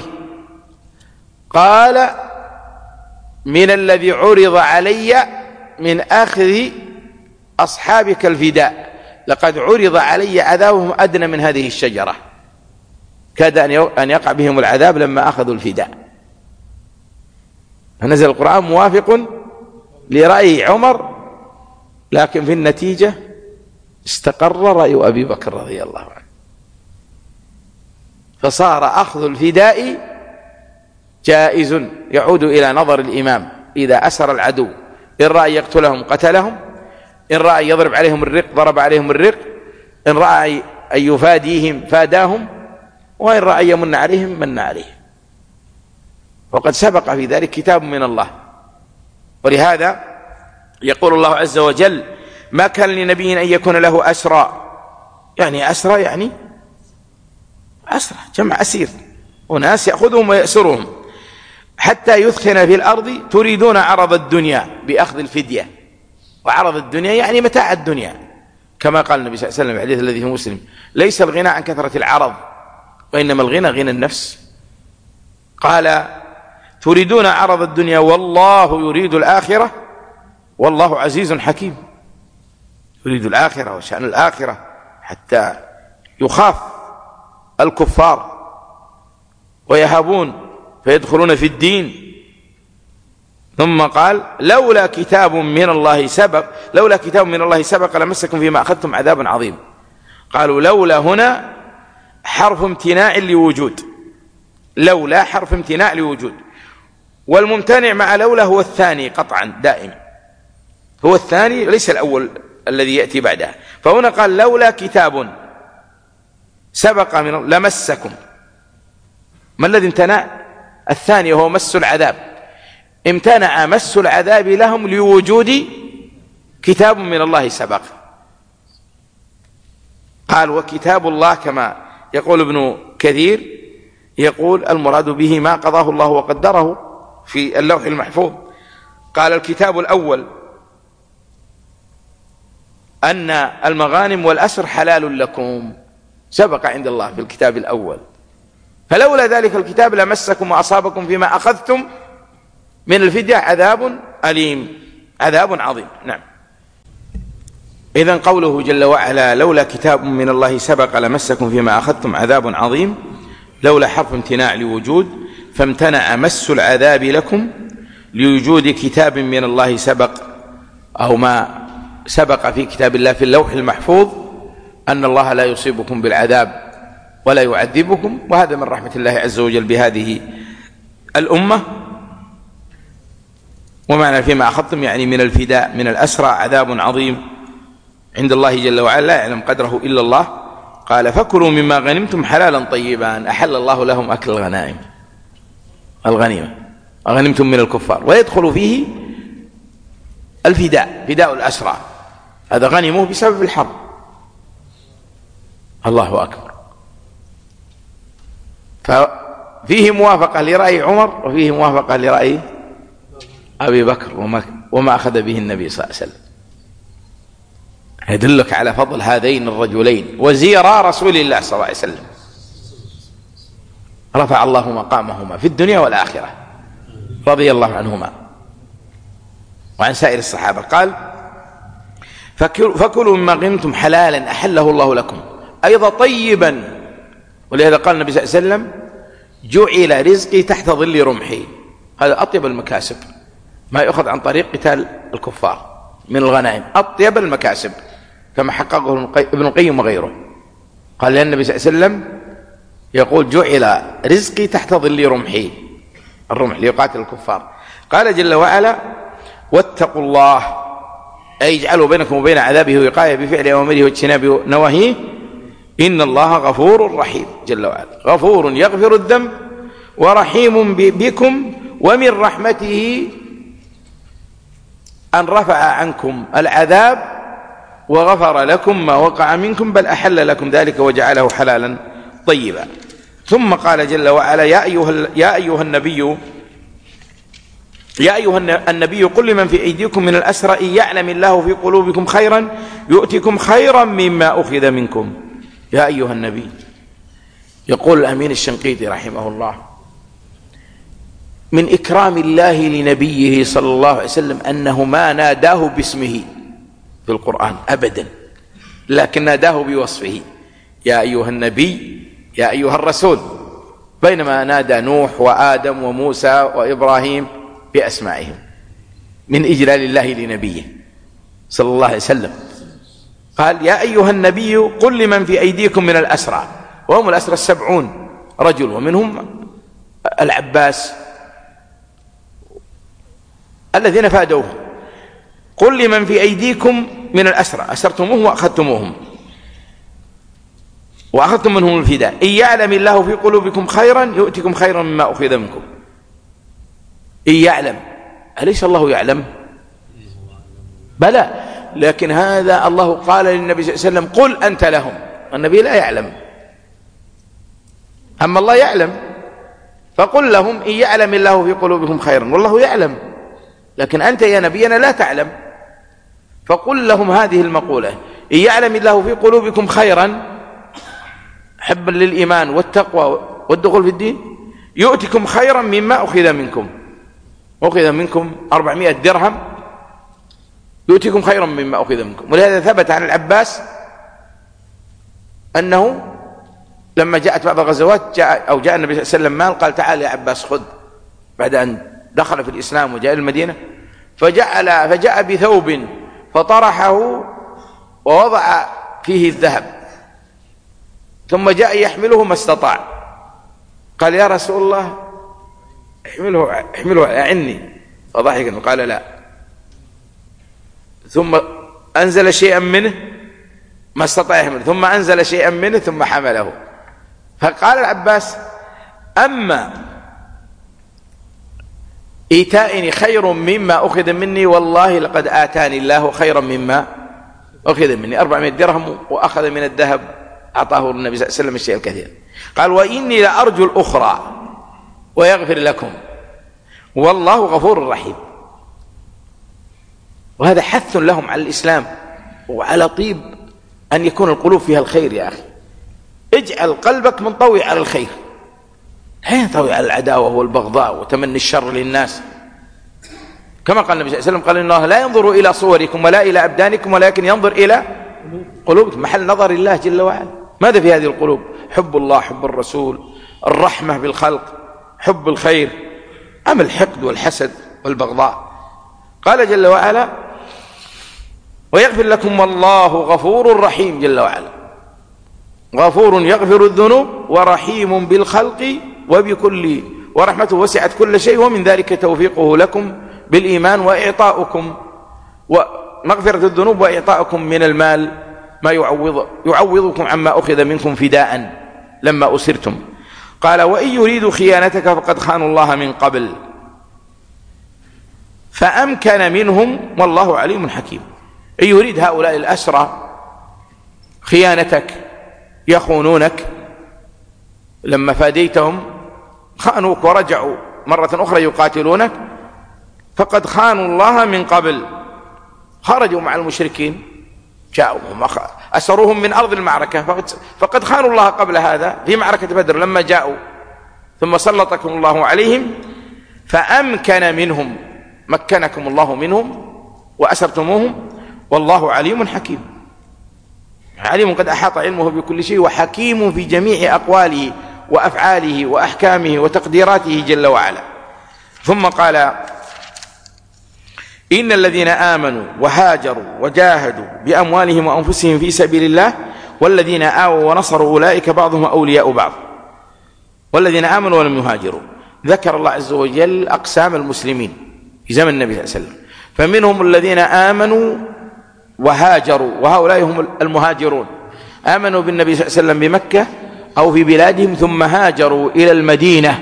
قال: من الذي عرض علي من أخذ أصحابك الفداء، لقد عرض علي عذابهم أدنى من هذه الشجرة، كاد أن يقع بهم العذاب لما أخذوا الفداء. فنزل القرآن موافق لرأي عمر، لكن في النتيجة استقر رأي أبي بكر رضي الله عنه، فصار أخذ الفداء جائز، يعود إلى نظر الإمام. إذا أسر العدو إن رأى يقتلهم قتلهم، إن رأى يضرب عليهم الرق ضرب عليهم الرق، إن رأى أن يفاديهم فاداهم، وإن رأى يمن عليهم من عليهم. وقد سبق في ذلك كتاب من الله. ولهذا يقول الله عز وجل: ما كان لنبي أن يكون له أسرى يعني أسرى يعني أسرى جمع أسير، وناس يأخذهم ويأسرهم حتى يثخن في الأرض تريدون عرض الدنيا بأخذ الفدية، وعرض الدنيا يعني متاع الدنيا، كما قال النبي صلى الله عليه وسلم في الحديث الذي في مسلم: ليس الغنى عن كثرة العرض وإنما الغنى غنى النفس. قال: تريدون عرض الدنيا والله يريد الآخرة والله عزيز حكيم. يريد الآخرة وشأن الآخرة حتى يخاف الكفار ويهابون فيدخلون في الدين. ثم قال: لولا كتاب من الله سبق لولا كتاب من الله سبق لمسكم فيما أخذتم عذاب عظيم. قالوا لولا هنا حرف امتناع لوجود، لولا حرف امتناع لوجود، والممتنع مع لولا هو الثاني قطعا دائما، هو الثاني ليس الأول الذي يأتي بعدها. فهنا قال: لولا كتاب سبق من لمسكم. ما الذي امتنع؟ الثاني وهو مس العذاب. امتنع مس العذاب لهم لوجود كتاب من الله سبق. قال: وكتاب الله كما يقول ابن كثير، يقول المراد به ما قضاه الله وقدره في اللوح المحفوظ. قال: الكتاب الأول أن المغانم والأسر حلال لكم، سبق عند الله في الكتاب الأول، فلولا ذلك الكتاب لمسكم وأصابكم فيما أخذتم من الفدية عذاب أليم، عذاب عظيم. نعم. إذن قوله جل وعلا: لولا كتاب من الله سبق لمسكم فيما أخذتم عذاب عظيم، لولا حرف امتناع لوجود، فامتنع مس العذاب لكم لوجود كتاب من الله سبق، أو ما سبق في كتاب الله في اللوح المحفوظ أن الله لا يصيبكم بالعذاب ولا يعذبكم. وهذا من رحمة الله عز وجل بهذه الأمة. ومعنى فيما أخذتم يعني من الفداء من الأسرى عذاب عظيم عند الله جل وعلا لا يعلم قدره إلا الله. قال: فكلوا مما غنمتم حلالا طيبا، أحل الله لهم أكل الغنائم الغنيمة غنمتم من الكفار، ويدخل فيه الفداء، فداء الأسرى، هذا غنموه بسبب الحرب. الله أكبر. ففيه موافقة لرأي عمر وفيه موافقة لرأي أبي بكر وما, وما أخذ به النبي صلى الله عليه وسلم. يدلك على فضل هذين الرجلين وزيرا رسول الله صلى الله عليه وسلم، رفع الله مقامهما في الدنيا والآخرة، رضي الله عنهما وعن سائر الصحابة. قال: فكلوا مما غنمتم حلالا أحله الله لكم، أيضا طيبا. ولهذا قال النبي صلى الله عليه وسلم: جعل رزقي تحت ظل رمحي. هذا أطيب المكاسب، ما يؤخذ عن طريق قتال الكفار من الغنائم، أطيب المكاسب، كما حققه ابن القيم وغيره. قال لأن النبي صلى الله عليه وسلم يقول: جعل رزقي تحت ظل رمحي، الرمح ليقاتل الكفار. قال جل وعلا: واتقوا الله، أي اجعلوا بينكم وبين عذابه وقاية بفعل أوامره واجتناب نواهيه، إن الله غفور رحيم. جل وعلا غفور يغفر الذنب ورحيم بكم، ومن رحمته أن رفع عنكم العذاب وغفر لكم ما وقع منكم، بل أحل لكم ذلك وجعله حلالا طيبا. ثم قال جل وعلا: يا أيها, يا أيها النبي يا أيها النبي قل لمن في أيديكم من الأسرى إن يعلم الله في قلوبكم خيرا يؤتكم خيرا مما أخذ منكم. يا أيها النبي. يقول الأمين الشنقيطي رحمه الله: من إكرام الله لنبيه صلى الله عليه وسلم أنه ما ناداه باسمه في القرآن أبدا، لكن ناداه بوصفه: يا أيها النبي، يا أيها الرسول، بينما نادى نوح وآدم وموسى وإبراهيم بأسمائهم، من إجلال الله لنبيه صلى الله عليه وسلم. قال: يا أيها النبي قل لمن في أيديكم من الأسرى، وهم الأسرى السبعون رجل، ومنهم العباس الذين فادوه. قل لمن في أيديكم من الأسرى، أسرتموه وأخذتموهم وأخذتم منهم الفداء، إن يعلم الله في قلوبكم خيرا يؤتكم خيرا مما أخذ منكم. إن يعلم، أليس الله يعلم؟ بلى، لكن هذا الله قال للنبي صلى الله عليه وسلم: قل أنت لهم، النبي لا يعلم، أما الله يعلم. فقل لهم إن يعلم الله في قلوبكم خيرا، والله يعلم، لكن أنت يا نبينا لا تعلم. فقل لهم هذه المقولة: إن يعلم الله في قلوبكم خيرا، حبا للإيمان والتقوى والدخول في الدين، يؤتكم خيرا مما أخذ منكم. أخذ منكم أربعمائة درهم، يؤتكم خيرا مما أخذ منكم. ولهذا ثبت عن العباس أنه لما جاءت بعض الغزوات جاء أو جاء النبي صلى الله عليه وسلم مال، قال: تعال يا عباس خذ، بعد أن دخل في الإسلام وجاء إلى المدينة، فجعل فجاء بثوب فطرحه ووضع فيه الذهب، ثم جاء يحمله ما استطاع. قال: يا رسول الله احمله احمله أعني. فضحك وقال: لا. ثم أنزل شيئا منه ما استطاع يحمله، ثم أنزل شيئا منه ثم حمله. فقال العباس: أما إيتائني خير مما أخذ مني، والله لقد آتاني الله خيرا مما أخذ مني. أربعمائة درهم وأخذ من الذهب أعطاه النبي صلى الله عليه وسلم الشيء الكثير. قال: وإني لأرجو الأخرى ويغفر لكم والله غفور رحيم. وهذا حث لهم على الإسلام وعلى طيب أن يكون القلوب فيها الخير. يا أخي اجعل قلبك منطوي على الخير، لا ينطوي على العداوة والبغضاء وتمني الشر للناس. كما قال النبي صلى الله عليه وسلم: قال إن الله لا ينظر إلى صوركم ولا إلى أبدانكم ولكن ينظر إلى قلوبكم. محل نظر الله جل وعلا. ماذا في هذه القلوب؟ حب الله، حب الرسول، الرحمة بالخلق، حب الخير، أم الحقد والحسد والبغضاء؟ قال جل وعلا: ويغفر لكم والله غفور رحيم. جل وعلا غفور يغفر الذنوب ورحيم بالخلق وبكل، ورحمته وسعت كل شيء، ومن ذلك توفيقه لكم بالإيمان وإعطاؤكم ومغفرة الذنوب وإعطاؤكم من المال ما يعوض يعوضكم عما أخذ منكم فداء لما أسرتم. قال: وإن يريدوا خيانتك فقد خانوا الله من قبل فأمكن منهم والله عليم حكيم. إن يريد هؤلاء الأسرى خيانتك، يخونونك، لما فاديتهم خانوك ورجعوا مرة أخرى يقاتلونك، فقد خانوا الله من قبل. خرجوا مع المشركين، جاءوهم أسروهم من أرض المعركة، فقد خانوا الله قبل هذا في معركة بدر لما جاءوا، ثم سلطكم الله عليهم فأمكن منهم، مكنكم الله منهم وأسرتموهم، والله عليم حكيم. عليم قد أحاط علمه بكل شيء، وحكيم في جميع أقواله وأفعاله وأحكامه وتقديراته جل وعلا. ثم قال: إن الذين آمنوا وهاجروا وجاهدوا بأموالهم وأنفسهم في سبيل الله والذين آووا ونصروا أولئك بعضهم أولياء بعض. والذين آمنوا ولم يهاجروا، ذكر الله عز وجل أقسام المسلمين في زمن النبي صلى الله عليه وسلم، فمنهم الذين آمنوا وهاجروا، وهؤلاء هم المهاجرون، آمنوا بالنبي صلى الله عليه وسلم بمكة أو في بلادهم ثم هاجروا إلى المدينة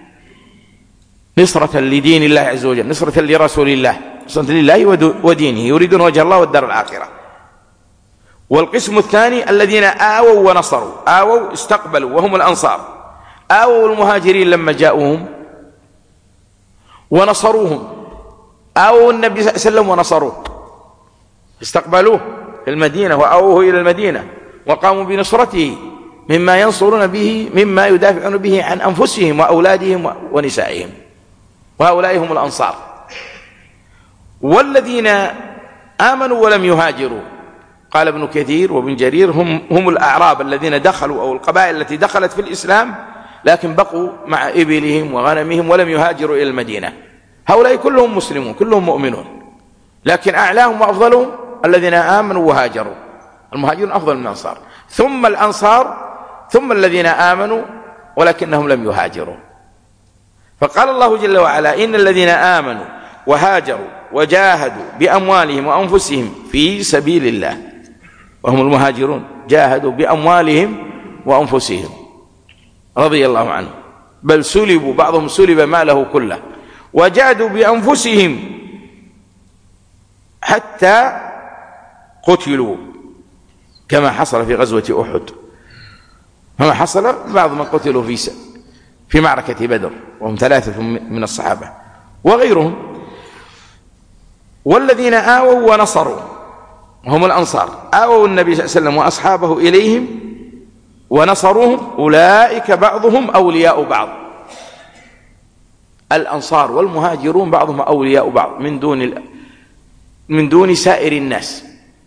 نصرة لدين الله عز وجل، نصرة لرسول الله، نصرة لله ودينه، يريدون وجه الله والدار الآخرة. والقسم الثاني الذين آووا ونصروا، آووا استقبلوا وهم الأنصار، آووا المهاجرين لما جاءوهم ونصروهم، آووا النبي صلى الله عليه وسلم ونصروه، استقبلوه في المدينة وآووه إلى المدينة وقاموا بنصرته مما ينصرون به، مما يدافعون به عن أنفسهم وأولادهم ونسائهم، وهؤلاء هم الأنصار. والذين آمنوا ولم يهاجروا، قال ابن كثير وابن جرير، هم, هم الأعراب الذين دخلوا أو القبائل التي دخلت في الإسلام لكن بقوا مع إبلهم وغنمهم ولم يهاجروا إلى المدينة. هؤلاء كلهم مسلمون، كلهم مؤمنون، لكن أعلاهم وأفضلهم الذين آمنوا وهاجروا. المهاجرون أفضل من الأنصار، ثم الأنصار، ثم الذين آمنوا ولكنهم لم يهاجروا. فقال الله جل وعلا: إن الذين آمنوا وهاجروا وجاهدوا بأموالهم وأنفسهم في سبيل الله، وهم المهاجرون جاهدوا بأموالهم وأنفسهم رضي الله عنهم، بل سلبوا، بعضهم سلب ماله كله، وجاهدوا بأنفسهم حتى قتلوا. كما حصل في غزوة أحد، كما حصل بعض من قتلوا في في معركة بدر وهم ثلاثة من الصحابة وغيرهم. والذين آووا ونصروا هم الأنصار، آووا النبي صلى الله عليه وسلم وأصحابه إليهم ونصروهم، أولئك بعضهم أولياء بعض. الأنصار والمهاجرون بعضهم أولياء بعض من دون من دون سائر الناس.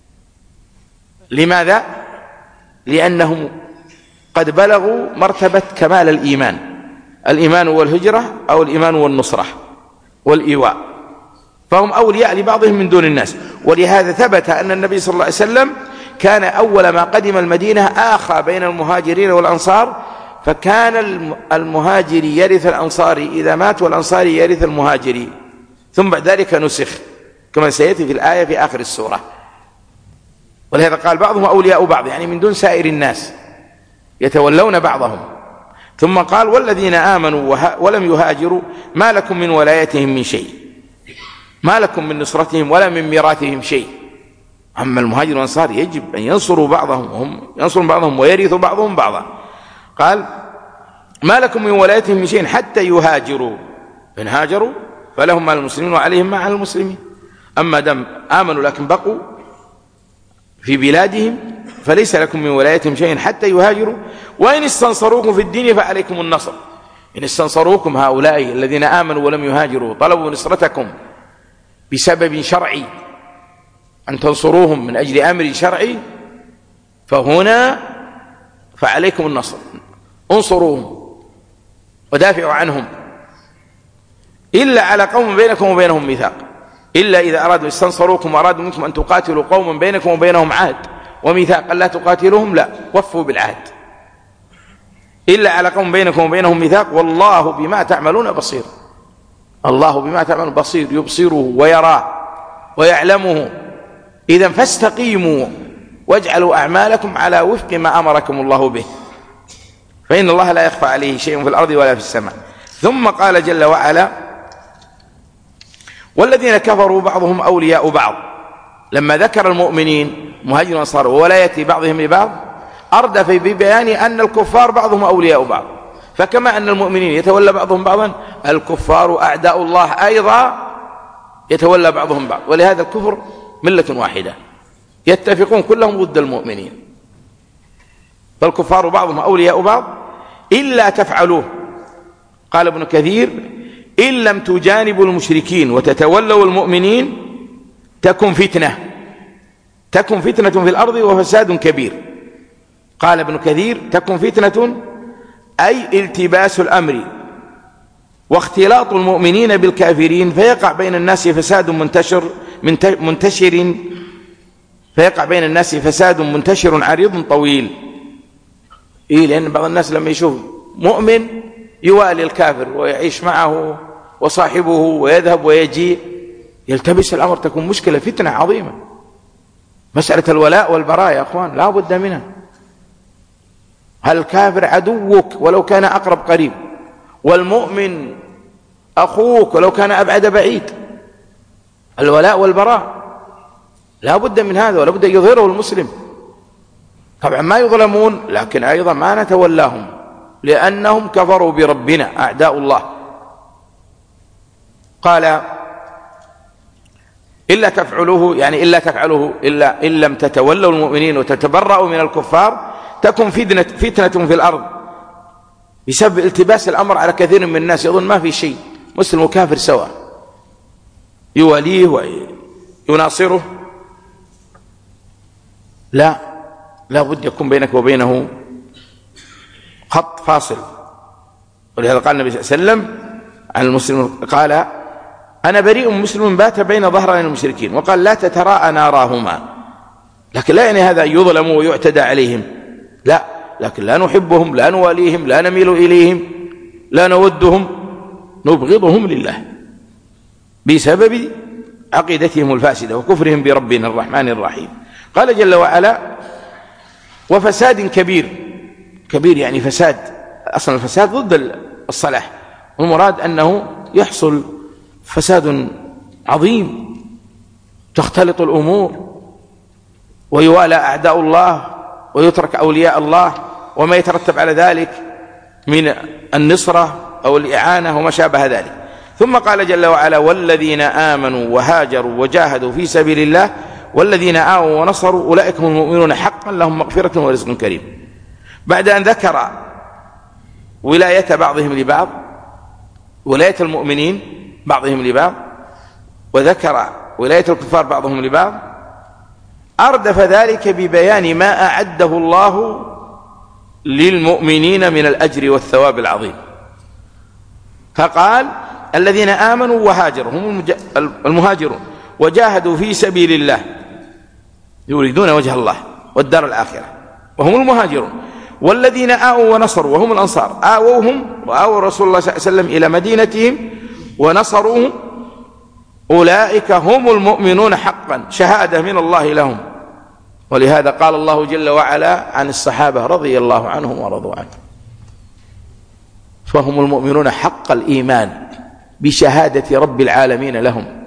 لماذا؟ لأنهم قد بلغوا مرتبة كمال الإيمان، الإيمان والهجرة أو الإيمان والنصرة والإيواء، فهم أولياء لبعضهم من دون الناس. ولهذا ثبت أن النبي صلى الله عليه وسلم كان أول ما قدم المدينة آخى بين المهاجرين والأنصار، فكان المهاجري يرث الأنصاري إذا مات، والأنصاري يرث المهاجري، ثم بعد ذلك نسخ كما سيأتي في الآية في آخر السورة. ولهذا قال بعضهم أولياء بعض، يعني من دون سائر الناس يتولون بعضهم. ثم قال والذين آمنوا ولم يهاجروا ما لكم من ولايتهم من شيء، ما لكم من نصرتهم ولا من ميراثهم شيء. أما المهاجر والأنصار يجب أن ينصروا بعضهم، وهم ينصروا بعضهم ويرثوا بعضهم بعضا. قال ما لكم من ولايتهم من شيء حتى يهاجروا، إن هاجروا فلهم مع المسلمين وعليهم مع المسلمين. أما دم آمنوا لكن بقوا في بلادهم فليس لكم من ولايتهم شيء حتى يهاجروا، وإن استنصروكم في الدين فعليكم النصر. إن استنصروكم هؤلاء الذين آمنوا ولم يهاجروا طلبوا نصرتكم بسبب شرعي، أن تنصروهم من أجل أمر شرعي، فهنا فعليكم النصر، انصروهم ودافعوا عنهم، إلا على قوم بينكم وبينهم ميثاق، إلا إذا أرادوا استنصروكم وأرادوا منكم أن تقاتلوا قوما بينكم وبينهم عهد وميثاق لا تقاتلوهم، لا، وفوا بالعهد. إلا على قوم بينكم وبينهم ميثاق والله بما تعملون بصير. الله بما تعملون بصير، يبصره ويراه ويعلمه. إذا فاستقيموا واجعلوا أعمالكم على وفق ما أمركم الله به، فإن الله لا يخفى عليه شيء في الأرض ولا في السماء. ثم قال جل وعلا والذين كفروا بعضهم أولياء بعض. لما ذكر المؤمنين مهاجرين وأنصار وولاية بعضهم لبعض، أردف ببيان أن الكفار بعضهم أولياء بعض. فكما أن المؤمنين يتولى بعضهم بعضا، الكفار أعداء الله أيضا يتولى بعضهم بعض. ولهذا الكفر ملة واحدة، يتفقون كلهم ضد المؤمنين. فالكفار بعضهم أولياء بعض إلا تفعلوه. قال ابن كثير إن لم تجانبوا المشركين وتتولوا المؤمنين تكن فتنة، تكن فتنة في الأرض وفساد كبير. قال ابن كثير تكن فتنة أي التباس الأمر واختلاط المؤمنين بالكافرين، فيقع بين الناس فساد منتشر منتشر فيقع بين الناس فساد منتشر عريض طويل. إيه؟ لأن بعض الناس لما يشوف مؤمن يوالي الكافر ويعيش معه وصاحبه ويذهب ويجيء، يلتبس الأمر، تكون مشكلة فتنة عظيمة. مسألة الولاء والبراء يا أخوان لا بد منها. هل الكافر عدوك ولو كان أقرب قريب، والمؤمن أخوك ولو كان أبعد بعيد. الولاء والبراء لا بد من هذا، ولا بد يظهره المسلم. طبعا ما يظلمون، لكن أيضا ما نتولاهم لأنهم كفروا بربنا أعداء الله. قال إلا تفعلوه، يعني إلا تفعلوه إلا إن لم تتولوا المؤمنين وتتبرأوا من الكفار تكن فتنة, فتنة في الأرض، بسبب التباس الأمر على كثير من الناس. يظن ما في شيء، مسلم وكافر سواء، يواليه ويناصره. لا، لا بد يكون بينك وبينه خط فاصل. ولهذا قال النبي صلى الله عليه وسلم عن المسلم، قال أنا بريء مسلم بات بين ظهرين المشركين، وقال لا تتراءى ناراهما. لكن لا يعني هذا يظلموا ويعتدى عليهم، لا، لكن لا نحبهم، لا نواليهم، لا نميل إليهم، لا نودهم، نبغضهم لله بسبب عقيدتهم الفاسدة وكفرهم بربنا الرحمن الرحيم. قال جل وعلا وفساد كبير. كبير يعني فساد، أصلا الفساد ضد الصلاح، والمراد أنه يحصل فساد عظيم، تختلط الأمور، ويوالى أعداء الله ويترك أولياء الله وما يترتب على ذلك من النصرة أو الإعانة وما شابه ذلك. ثم قال جل وعلا: والذين آمنوا وهاجروا وجاهدوا في سبيل الله والذين آووا ونصروا أولئك هم المؤمنون حقا لهم مغفرة ورزق كريم. بعد أن ذكر ولاية بعضهم لبعض، ولاية المؤمنين بعضهم لبعض، وذكر ولاية الكفار بعضهم لبعض، أردف ذلك ببيان ما أعده الله للمؤمنين من الأجر والثواب العظيم. فقال: الذين آمنوا وهاجروا هم المهاجرون وجاهدوا في سبيل الله يريدون وجه الله والدار الآخرة وهم المهاجرون، والذين آووا ونصروا وهم الأنصار، آووهم وآووا رسول الله صلى الله عليه وسلم إلى مدينتهم ونصروهم، أولئك هم المؤمنون حقا، شهادة من الله لهم. ولهذا قال الله جل وعلا عن الصحابة رضي الله عنهم ورضوا عنه: فهم المؤمنون حق الإيمان بشهادة رب العالمين لهم،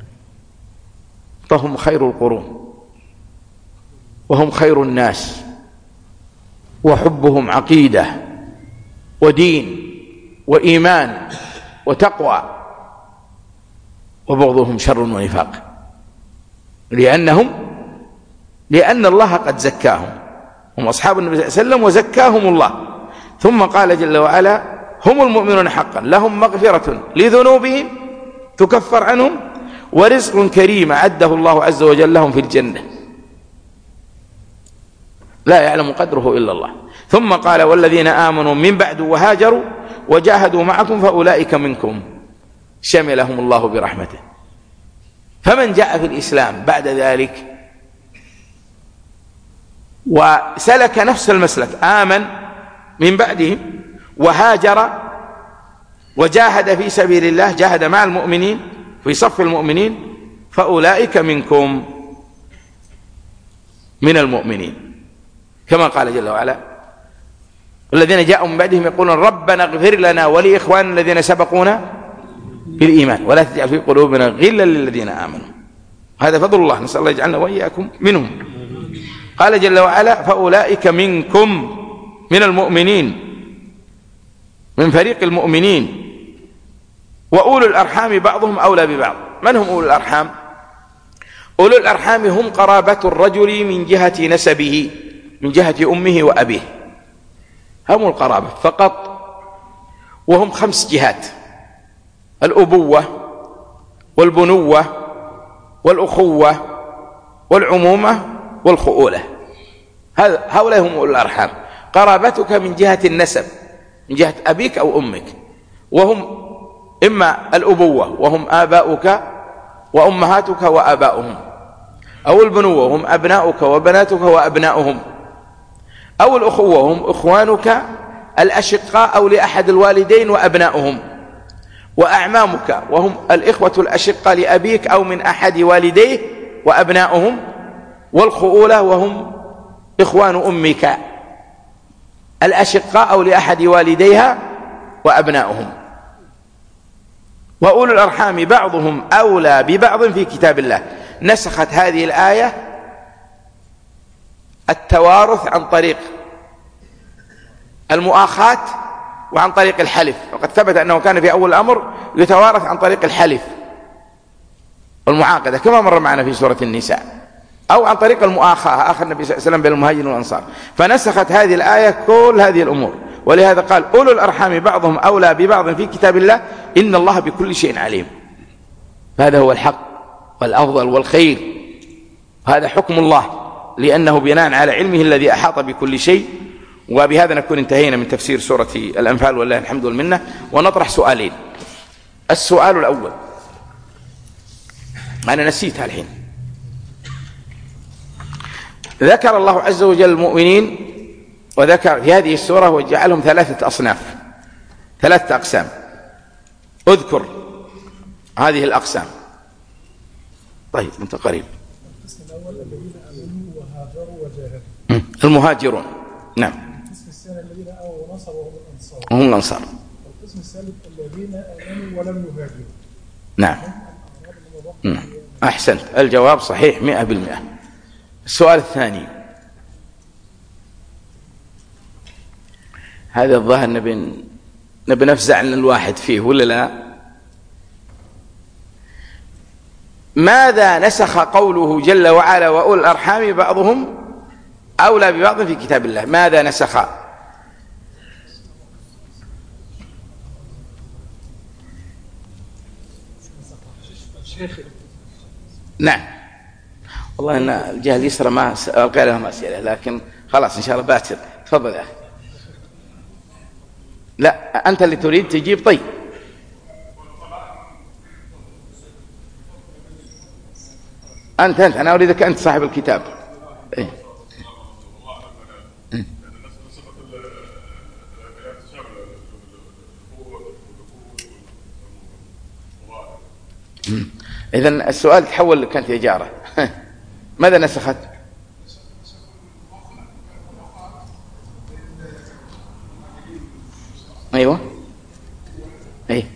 فهم خير القرون وهم خير الناس، وحبهم عقيدة ودين وإيمان وتقوى، وبغضهم شر ونفاق، لأنهم لأن الله قد زكاهم، هم أصحاب النبي صلى الله عليه وسلم وزكاهم الله. ثم قال جل وعلا: هم المؤمنون حقا لهم مغفرة لذنوبهم تكفر عنهم ورزق كريم أعده الله عز وجل لهم في الجنة لا يعلم قدره إلا الله. ثم قال: والذين آمنوا من بعد وهاجروا وجاهدوا معكم فأولئك منكم، شملهم الله برحمته. فمن جاء في الإسلام بعد ذلك وسلك نفس المسلك، آمن من بعدهم وهاجر وجاهد في سبيل الله، جاهد مع المؤمنين في صف المؤمنين، فأولئك منكم من المؤمنين، كما قال جل وعلا: الذين جاءوا من بعدهم يقولون ربنا اغفر لنا ولإخواننا الذين سبقونا بالإيمان ولا تجعل في قلوبنا غلا للذين آمنوا. هذا فضل الله، نسأل الله يجعلنا وإياكم منهم. قال جل وعلا: فأولئك منكم من المؤمنين، من فريق المؤمنين. وأولو الأرحام بعضهم أولى ببعض. من هم أولو الأرحام؟ أولو الأرحام هم قرابة الرجل من جهة نسبه، من جهة أمه وأبيه، هم القرابة فقط، وهم خمس جهات: الأبوة والبنوة والأخوة والعمومة والخؤولة. هؤلاء هم أولو الأرحام. قرابتك من جهة النسب، من جهة أبيك أو أمك، وهم إما الأبوة وهم آباؤك وأمهاتك وآباؤهم، أو البنوة وهم أبناؤك وبناتك وأبناؤهم، أو الأخوة وهم إخوانك الأشقاء أو لأحد الوالدين وأبناؤهم، وأعمامك وهم الإخوة الأشقاء لأبيك أو من أحد والديه وأبناؤهم، والخؤولة وهم إخوان أمك الأشقاء أو لأحد والديها وأبناؤهم. وأولو الأرحام بعضهم أولى ببعض في كتاب الله. نسخت هذه الآية التوارث عن طريق المؤاخاة وعن طريق الحلف، وقد ثبت أنه كان في أول الأمر يتوارث عن طريق الحلف والمعاقدة كما مر معنا في سورة النساء، أو عن طريق المؤاخاة، آخر النبي صلى الله عليه وسلم بين المهاجرين والأنصار. فنسخت هذه الآية كل هذه الأمور، ولهذا قال: أولو الأرحام بعضهم أولى ببعض في كتاب الله إن الله بكل شيء عليم. هذا هو الحق والأفضل والخير، هذا حكم الله، لأنه بناء على علمه الذي أحاط بكل شيء. وبهذا نكون انتهينا من تفسير سورة الأنفال والله الحمد والمنة. ونطرح سؤالين. السؤال الأول، أنا نسيتها الحين. ذكر الله عز وجل المؤمنين، وذكر في هذه السورة وجعلهم ثلاثة أصناف، ثلاثة أقسام. اذكر هذه الأقسام. طيب أنت قريب. القسم الأول الذين آمنوا وهاجروا وجاهدوا، المهاجرون، نعم. القسم الثاني الذين آووا ونصروا وهم الأنصار، هم الأنصار. القسم الثالث الذين آمنوا ولم يهاجروا، نعم. أحسنت، الجواب صحيح مئة بالمئة. السؤال الثاني، هذا الظاهر نبي نبي نفزع عن الواحد فيه ولا لا؟ ماذا نسخ قوله جل وعلا وأولي الأرحام بعضهم أولى ببعض في كتاب الله؟ ماذا نسخ؟ نعم، والله ان الجهه اليسرى ما القى لهم اسئله، لكن خلاص ان شاء الله باكر. تفضل يا اخي. لا انت اللي تريد تجيب. طيب انت انت انا اريدك انت صاحب الكتاب. إيه؟ إذن السؤال تحول كانت إجارة. ماذا نسخت؟ أيوة أي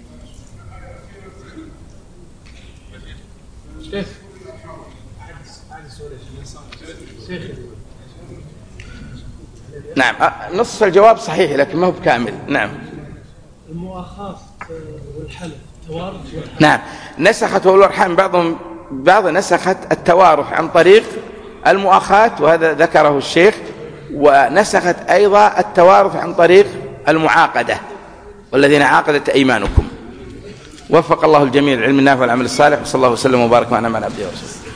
نعم، نصف الجواب صحيح لكن ما هو بكامل. نعم، المؤاخاة والحلف، التوارث والحلف. نعم، نسخت أولو الأرحام بعضهم بعض نسخت التوارث عن طريق المؤاخاة، وهذا ذكره الشيخ، ونسخت أيضا التوارث عن طريق المعاقدة، والذين عاقدت أيمانكم. وفق الله الجميع العلم النافع والعمل الصالح، وصلى الله وسلم وبارك معنا مع عبده ورسوله.